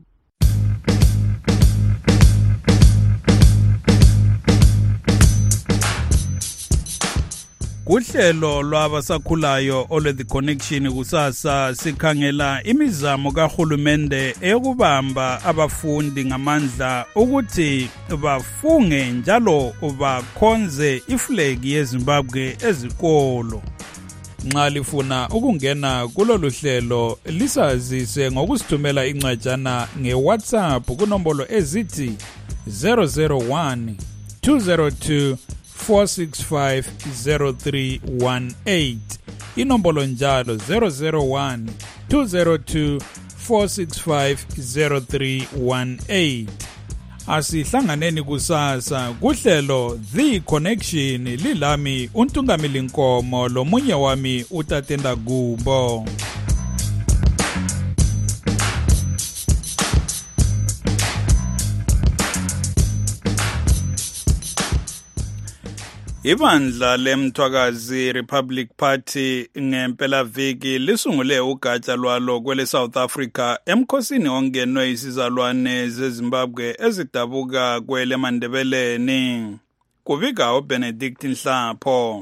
[SPEAKER 14] Kuhlelo lwabasakhulayo ole The Connection kusasa sikhangela imizamo kahulumende eyokubamba abafundi ngamandla ukuthi bafunge njalo bakhonze iflegi yeZimbabwe ezikolo. Nxa lifuna ukungena kulolu hlelo lisazise ngokusithumela incwajana ngeWhatsApp kunombolo ezithi 001 202 465 0318. Inombolo njalo 001 202 465 0318. Asihlanganeni kusasa kuhlelo The Connection lilami uNtungamili Nkomo lomunye wami uTatenda Gumbo. Ibandla lemthwakazi Republic Party ngempela viki lisungule ugatsha lwalo kwele South Africa emkhosini ongenwe isizalwane zeZimbabwe ezidabuka kwele Mandebeleni. Kubika uBenedict Nhlapho.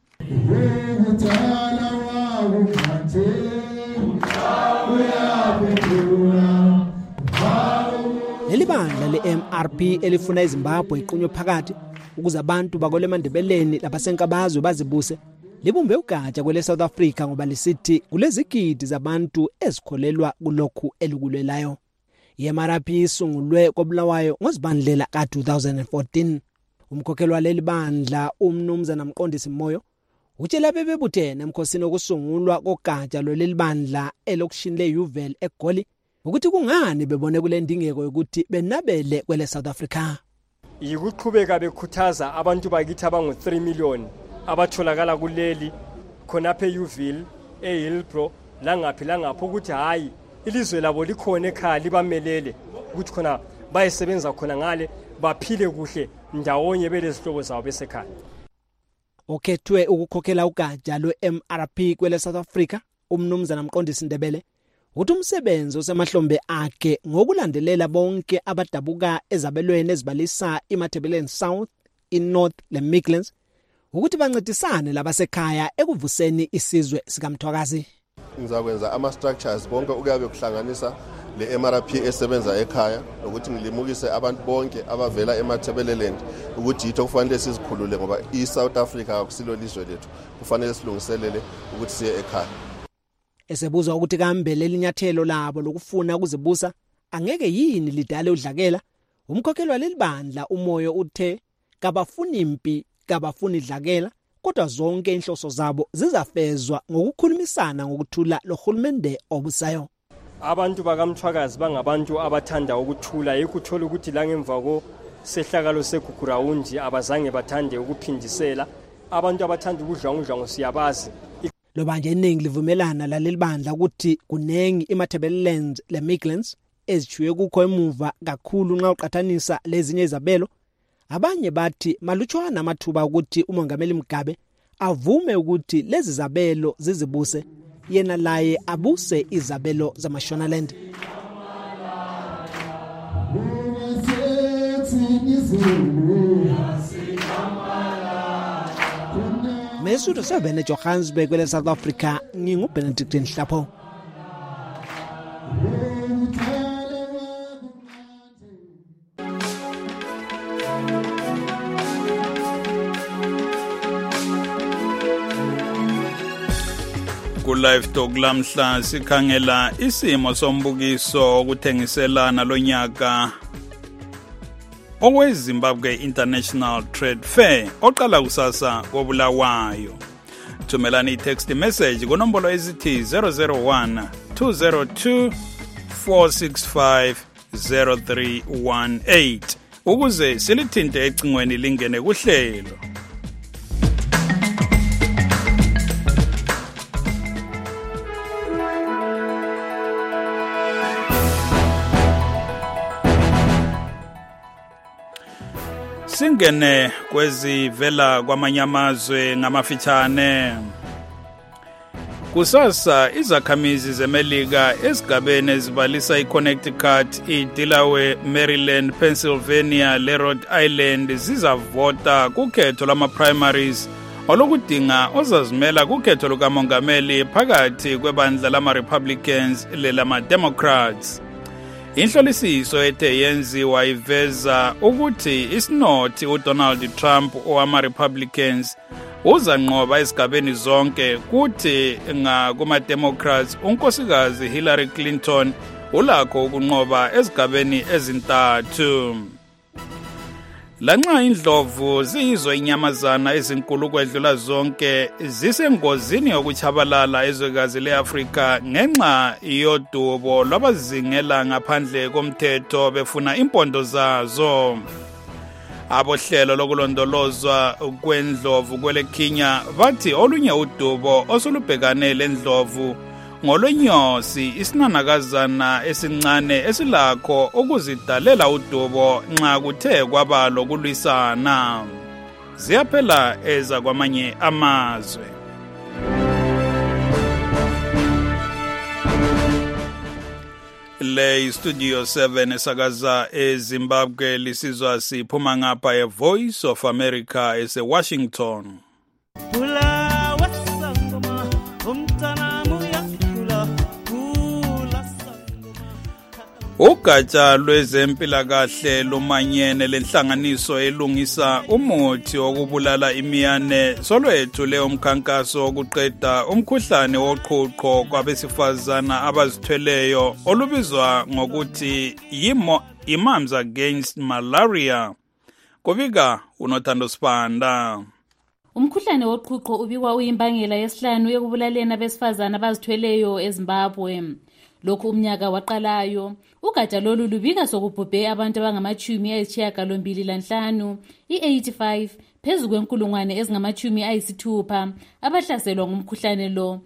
[SPEAKER 4] Leli bandla le-MRP elifuna iZimbabwe iqunywe phakathi ukuze abantu bakole Mandebeleni labasenkabazwe bazibuse libumbe ugatsha kwele South Africa ngoba lisithi kulezigidi zabantu ezikholelwa kulokhu elikulelayo. I-MRP isungulwe koBulawayo ngozibandlela ka-2014. Umkhokheli waleli bandla umnumzana Mqondisi Moyo utshela bebebuthene emkhosini okusungulwa kogatsha loleli bandla elokushini le-Uval eGoli ukuthi kungani bebone kule ndingeko yokuthi benabele kwele South Africa.
[SPEAKER 17] Yikuqhubeka bekhuthaza abantu bakithi abangu-3 million abatholakala kuleli khonapha eUville, eHillbrow, langaphi ukuthi hayi ilizwe labo likhona ekhaya libamelele ukuthi khona bayesebenza khona ngale baphile kuhle ndawonye belezihlobo zabo besekhaya.
[SPEAKER 4] Okhethwe ukukhokhela ugatsha lwe-MRP kwele South Africa umnumzana Mqondisi Ndebele uthi umsebenzi osemahlombe akhe ngokulandelela bonke abadabuka ezabelweni ezibalisa iMatabeleland South, iNorth leMidlands ukuthi bancedisane labasekhaya ekuvuseni isizwe sikamthwakazi.
[SPEAKER 18] Ngizakwenza ama-structures bonke ukuyabe kuhlanganisa le-MRP esebenza ekhaya ukuthi ngilimukise abantu bonke abavela eMatabeleland ukuthi yitho kufanele sizikhulule ngoba iSouth Africa akusilo lizwe lethu, kufanele silungiselele ukuthi siye ekhaya.
[SPEAKER 4] Esebuzwa ukuthi kambe leli nyathelo labo lokufuna ukuzibusa angeke yini lidale udlakela, umkhokheli waleli bandla uMoyo uthe kabafuni impi, kabafuni idlakela, kodwa zonke inhloso zabo zizafezwa ngokukhulumisana ngokuthula lohulumende obusayo.
[SPEAKER 17] Abantu bakamthwakazi bangabantu abathanda ukuthula, yikuthola ukuthi la ngemva kosehlakalo segugurawundi abazange bathande ukuphindisela, abantu abathanda ukudlwangudlwangu siyabazi.
[SPEAKER 4] Loba nje iningi livumelana laleli bandla ukuthi kunengi iMatabeleland leMidlands ezichuye kukho emuva kakhulu nxa uqathanisa lezinye izabelo. Abanye bathi malutshwana amathuba ukuthi uMongameli Mugabe avume ukuthi lezi zabelo zizibuse, yena laye abuse izabelo zaMashonaland. Mesuto 7 eJohannesburg kwele South Africa, nginguBenedict Nhlapho.
[SPEAKER 14] Ku-Live Talk lamhla sikhangela isimo sombukiso okuthengiselana lonyaka oweZimbabwe International Trade Fair oqala kusasa koBulawayo. Thumelani i-text message kunombolo ezithi 001 202 465 0318 ukuze silithinte ecingweni lingene kuhlelo. Singene kwezivela kwamanye amazwe ngamafitshane. Kusasa izakhamizi zeMelika esigabeni ezibalisa iConnecticut, iDelaware, Maryland, Pennsylvania leRhode Island zizavota kukhetho lama-primaries olokudinga ozazimela kukhetho lukamongameli phakathi kwebandla lama-Republicans lelama-Democrats. Inhlolisiso ethe yenziwa iveza ukuthi isinothi uDonald Trump owama-Republicans uzanqoba esigabeni zonke, kuthi kuma-Democrats unkosikazi Hillary Clinton ulakho ukunqoba ezigabeni ezintathu. Lanxa indlovu ziyizwe inyamazana ezinkulu ukwedlula zonke, zisengozini yokutshabalala ezwekazi le-Afrika ngenxa yodubo lwabazingela ngaphandle komthetho befuna impondo zazo. Abohlelo lokulondolozwa kwendlovu kwele Kenya bathi olunye udubo osolubhekane lendlovu ngolonyosi, isinanakazana esincane esilakho ukuzidalela udubo nxa kuthe kwaba lokulwisana. Ziyaphela eza kwamanye amazwe. Le Studio 7 esakaza eZimbabwe, lisizwa siphuma ngapha eVoice of America eseWashington. Ugatsha lwezempilakahle lumanyene lenhlanganiso elungisa umuthi wokubulala imiyane solwethule umkhankaso wokuqeda umkhuhlane woqhuqho kwabesifazana abazithweleyo olubizwa ngokuthi Imams Against Malaria. Kubika uNothando Sibanda.
[SPEAKER 1] Umkhuhlane woqhuqho ubikwa uyimbangela yesihlanu yokubulalena abesifazana abazithweleyo eZimbabwe. Lokhu umnyaka waqalayo, ugatsha lolu lubika sokubhubhe abantu abangama-85, i-85 phezu kwenkulungwane ezingama-60 abahlaselwa ngumkhuhlane lo,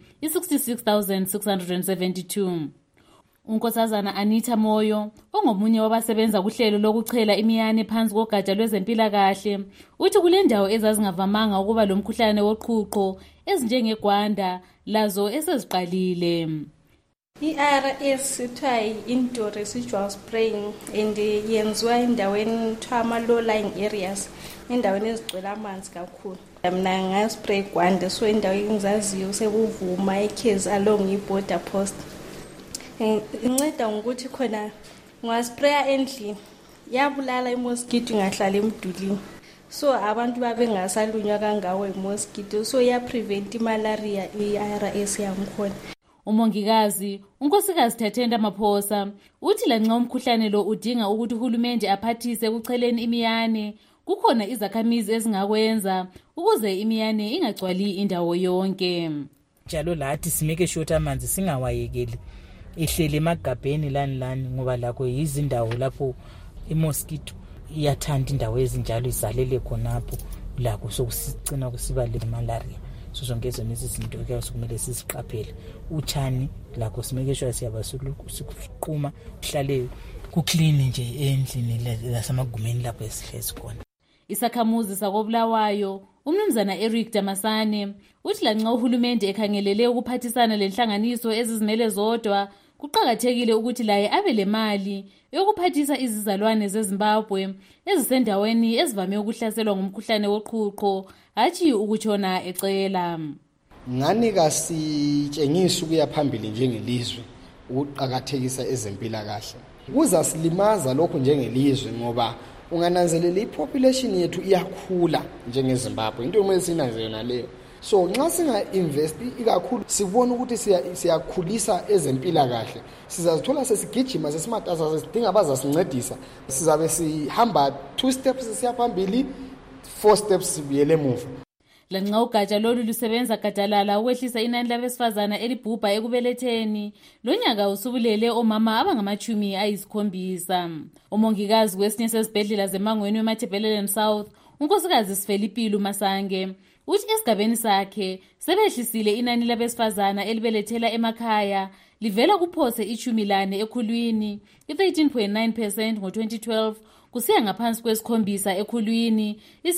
[SPEAKER 1] i-66,672. Unkosazana Anita Moyo, ongomunye wabasebenza kuhlelo lokuchela imiyane phansi kogatsha lwezempilakahle, uthi kule ndawo ezazingavamanga ukuba lo mkhuhlane woqhuqho ezinjengeGwanda lazo eseziqalile.
[SPEAKER 2] I-IRS kuthiwa i-indoor residual spraying and yenziwa endaweni kuthiwa ama-low-lying areas, endaweni ezigcwele amanzi kakhulu. Mina ngaspray Gwanda, so endaweni engizaziyo sekuvuma ekhezi along i-border post. Inceda ngokuthi khona ungaspraya endlini, yabulala i-mosquito ingahlali emdulini. So abantu babengasalunywa kangawo i-mosquito, so yaprevent malaria i-IRS yangikhona.
[SPEAKER 1] Umongikazi unkosikazi Thatenda Maphosa uthi lanxa umkhuhlane lo udinga ukuthi uhulumende aphathise ekucheleni imiyane, kukhona izakhamizi ezingakwenza ukuze imiyane ingagcwali indawo yonke.
[SPEAKER 7] Njalo lathi simeke short amanzi singawayekeli ehlele emagabheni lani ngoba lakho yizindawo lapho imosquito iyathanda indawo ezinjalo izalele khonapho, lakho sokusicina kusiba le malaria. Zonke zonke izinto kumele siziqaphele. Utshani lakho simeke sure siyaba sikuqhuma uhlale kuclean nje endlini lasemagumeni lapho esihlezi khona.
[SPEAKER 1] Isakhamuzi sakobulawayo umnumzana Eric Damasane uthi lanxa uhulumende ekhangelele ukuphathisana lenhlanganiso ezizimele zodwa, kuqhakathekile ukuthi laye abe lemali yokuphathisa izizalwane zeZimbabwe ezisendaweni ezivame ukuhlaselwa ngumkhuhlane woqhuqho, hathi ukutshona ecela.
[SPEAKER 19] Ngani kasitshengisa ukuya phambili njengelizwe ukuqhakathekisa ezempilakahle. Kuzasilimaza lokho njengelizwe ngoba ungananzelela ipopulation yethu iyakhula njengeZimbabwe. Into kumele sinanze yona leyo. So nxa singa-invest ikakhulu sibona ukuthi siyakhulisa ezempilakahle, sizazithola sesigijima sesimatasa sesidinga abazasincedisa, sizabe sihamba 2 steps siya phambili, 4 steps sibuyele emuva.
[SPEAKER 1] Lanxa ugatsha lolu lusebenza gadalala ukwehlisa inani labesifazana elibhubha ekubeletheni, lonyaka usubulele omama abangama-70. Umongikazi kwesinye sezibhedlela zemangweni weMatabeleland South, unkosikazi Sifelipilo Masange, uthi esigabeni sakhe sebehlisile inani labesifazana elibelethela emakhaya livela kuphose 14 ekhulwini, i-13.9% ngo-2012 kusiya ngaphansi kwesikhombisa ekhulwini,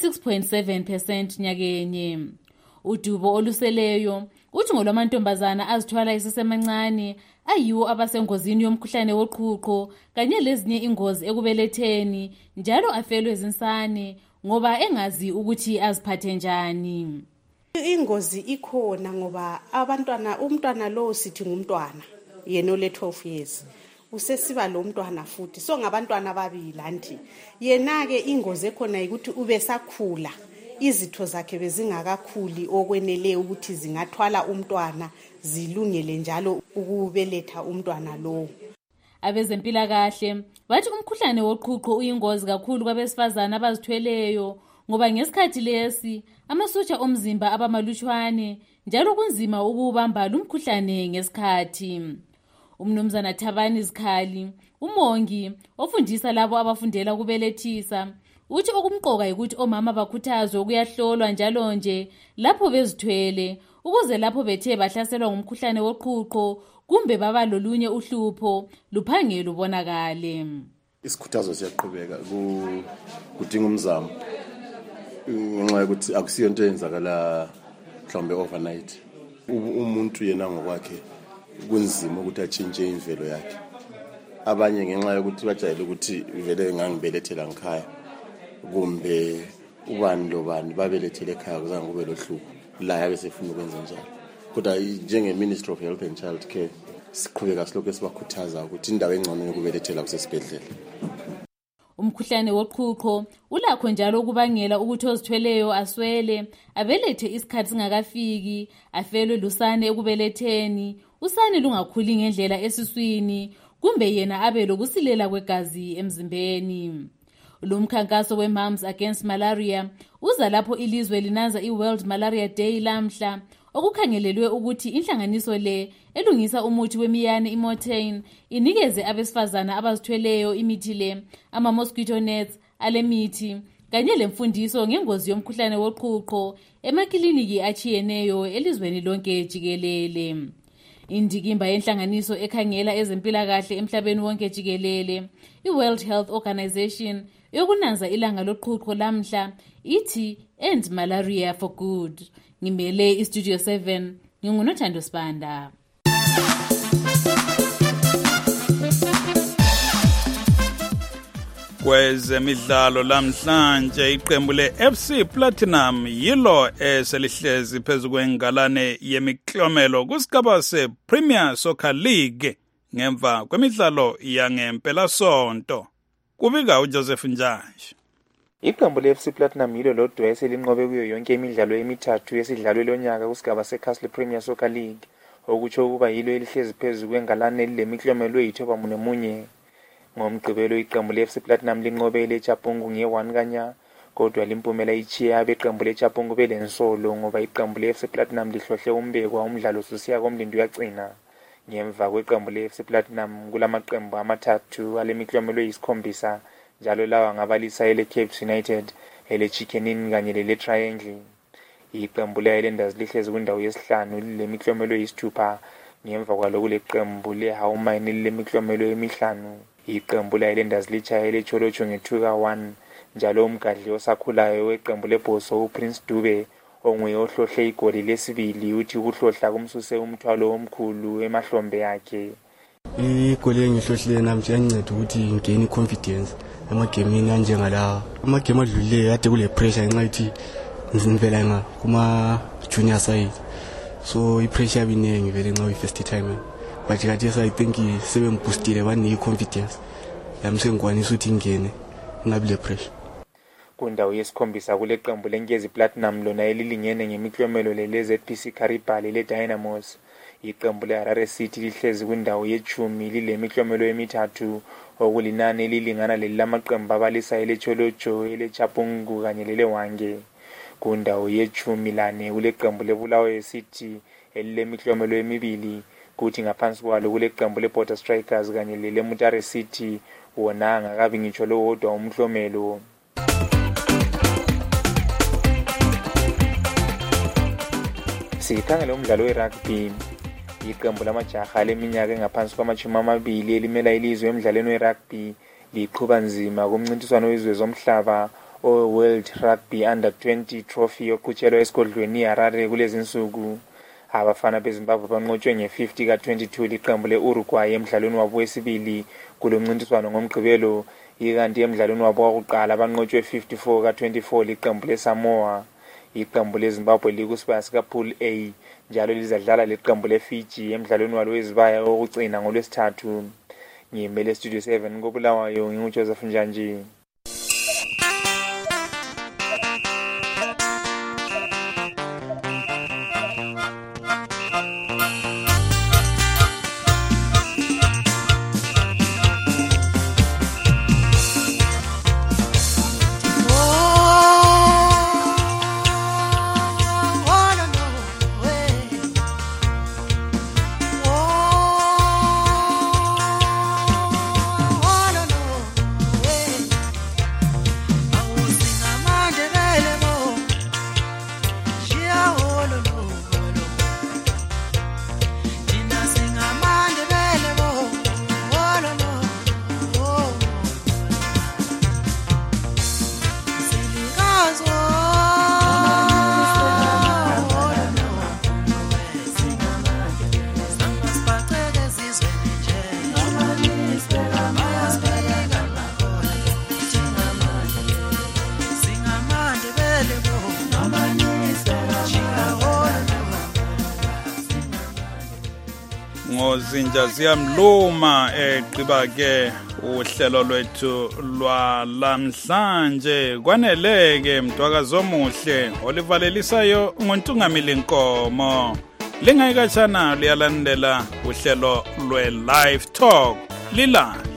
[SPEAKER 1] i-6.7% nyakenye. Udubo oluseleyo uthi ngolwamantombazana azithwala isesemancane ayiwo abasengozini yomkhuhlane woqhuqho kanye lezinye ingozi ekubeletheni, njalo afelwe zinsane ngoba engazi ukuthi aziphathe njani.
[SPEAKER 25] Ingozi ikhona ngoba umntwana lo sithi ngumntwana yena ole 12 years usesiba lo mntwana futhi, so ngabantwana ababili anti yena ke ingozi ekhona ukuthi ube sakhula izitho zakhe bezingakakhuli okwenele ukuthi zingathwala umntwana zilungele njalo ukubeletha umntwana lowo.
[SPEAKER 1] Abezempilakahle bathi umkhuhlane woqhuqho uyingozi kakhulu kwabesifazana abazithweleyo ngoba ngesikhathi lesi amasotsha omzimba abamalutshwane njalo kunzima ukubamba lumkhuhlane ngesikhathi. Umnumzana Thabani Zikhali, umongi ofundisa labo abafundela ukubelethisa, uthi okumqoka ukuthi omama bakhuthazwe ukuyahlolwa njalo nje lapho bezithwele ukuze lapho bethe bahlaselwa ngumkhuhlane woqhuqho kumbe baba lolunye uhlupho luphange lubonakale.
[SPEAKER 3] Isikhuthazo siyaqhubeka kudinga umzamo ngenxa yokuthi akusiyo into eyenzakala mhlawumbe overnight. Umuntu yena ngokwakhe kunzima ukuthi atshintshe imvelo yakhe. Abanye ngenxa yokuthi bajayele ukuthi vele ngangibelethela ngikhaya kumbe ubani lobani babelethele ekhaya kuzange kube lohlupho la yabe sefuna ukwenza njalo. Kodwa njenge-Ministry of Health and Child Care siqhubeka silokhu sibakhuthaza ukuthi indawo engcono yokubelethela kusesibhedlela.
[SPEAKER 1] Umkhuhlane woqhuqho ulakho njalo ukubangela ukuthi ozithweleyo aswele, abelethe isikhathi singakafiki, afelwe lusane ekubeletheni, usane lungakhuli ngendlela esiswini, kumbe yena abe lokusilela kwegazi emzimbeni. Lo mkhankaso we-Moms Against Malaria uza lapho ilizwe linanza i-World Malaria Day lamhla, okukhangelelwe ukuthi inhlanganiso le elungisa umuthi wemiyane iMotain inikeze abesifazana abazithweleyo imithi le, ama-mosquito nets ale mithi kanye lemfundiso ngengozi yomkhuhlane woqhuqho emakliniki achiyeneyo elizweni lonke jikelele. Indikimba yenhlanganiso ekhangela ezempilakahle emhlabeni wonke jikelele, i-World Health Organization, yokunanza ilanga loqhuqho lamhla ithi End Malaria for Good. Ngimele iStudio 7, nginguNothando Sibanda.
[SPEAKER 14] Kwezemidlalo lamhlanje iqembu le-FC Platinum yilo eselihlezi phezu kwengalane yemiklomelo kusigaba se-Premier Soccer League ngemva kwemidlalo yangempelasonto. Kubika uJoseph Njanji.
[SPEAKER 9] Iqembu le-FC Platinum yilo lodwa eselinqobe kuyo yonke imidlalo emithathu yesidlalwe lonyaka kusigaba se-Castle Premier Soccer League, okutsho ukuba yilo elihlezi phezu kwengalane elilemiklomelo eyi-9. Ngomgqibelo iqembu le-FC Platinum linqobe leChapungu nge-1 kanya, kodwa limpumela ichiya abeqembu leChapungu belensolo ngoba iqembu le-FC Platinum lihlohle umbekwa umdlalo susiya komlindo uyagcina. Ngemva kweqembu le-FC Platinum kulamaqembu amathathu alemiklomelo eyi-7, njalo lawa ngabalisa ele-Cape United, ele-Chicken Inn kanye lele-Triangle. Iqembu le-Highlanders lihlezi kwindawo yesihlanu lilemiklomelo eyi-6, ngemva kwalokhu leqembu le-Howmine lilemiklomelo emi-5. Iqembu le-Highlanders litshaya ele-Cholocho nge-2-1, njalo umgadli osakhulayo weqembu lebhoso uPrince Dube onguye ohlohle igoli lesibili uthi ukuhlohla kumsuse umthwalo omkhulu emahlombe akhe.
[SPEAKER 12] Igoli engihlohlile namhlanje yanceda ukuthi ngigene confidence emagemini anjengalawa. Amagame adlulileyo kade kule pressure ngenxa yokuthi ngivela kuma junior side, so i-pressure yabiningi vele nxa uyi-first time, but kade I think sebengibhoostile banike confidence yami sengikwanisa ukuthi ngene ngabi le pressure.
[SPEAKER 9] Kundawo yesikhombisa kule qembu leNkezi Platinum lona elilingene ngemiklomelo le-ZPC Karibali le-Dynamos. Iqembu le-Harare City lihlezi kwindawo ye-10 lilemiklomelo emithathu, okulinani elilingana lelilamaqembu abalisa ele-Cholocho, ele-Chapungu kanye lele-Hwange. Kundawo ye-14 kule qembu le-Bulawayo City elilemiklomelo emibili, kuthi ngaphansi kwalo kule qembu le-Border Strikers kanye lele-Mutare City wona angakabi ngitsho lowodwa umklomelo. Sikhangele umdlalo we-rugby. Iqembu lamajaha leminyaka engaphansi kwama-20 elimela ilizwe emdlalweni we-rugby liqhuba nzima kumncintiswano wezwe zomhlaba o-World Rugby Under 20 Trophy oqhutshelwa esigodlweni iHarare kulezi nsuku. Abafana beZimbabwe banqotshwe nge-50 ka-22 liqembu le-Uruguay emdlalweni wabo wesibili kulo mncintiswano ngomgqibelo, ikanti emdlalweni wabo wokuqala banqotshwe 54 ka-24 liqembu le-Samoa. Iqembu leZimbabwe likusibaya sikaPool A, njalo lizadlala leqembu le-Fiji emdlalweni walo wezibaya wokugcina ngolwesithathu. Ngimele Studio 7 koBulawayo, nginguJoseph Njanji.
[SPEAKER 14] izinyawo zinja ziyamluma egqiba ke uhlelo lwethu lwalamhlanje. Kwaneleke Mdwakazi omuhle olivalelisayo nguNtungamili Nkomo. Lingayikatshana liyalandela uhlelo lwe Live Talk lila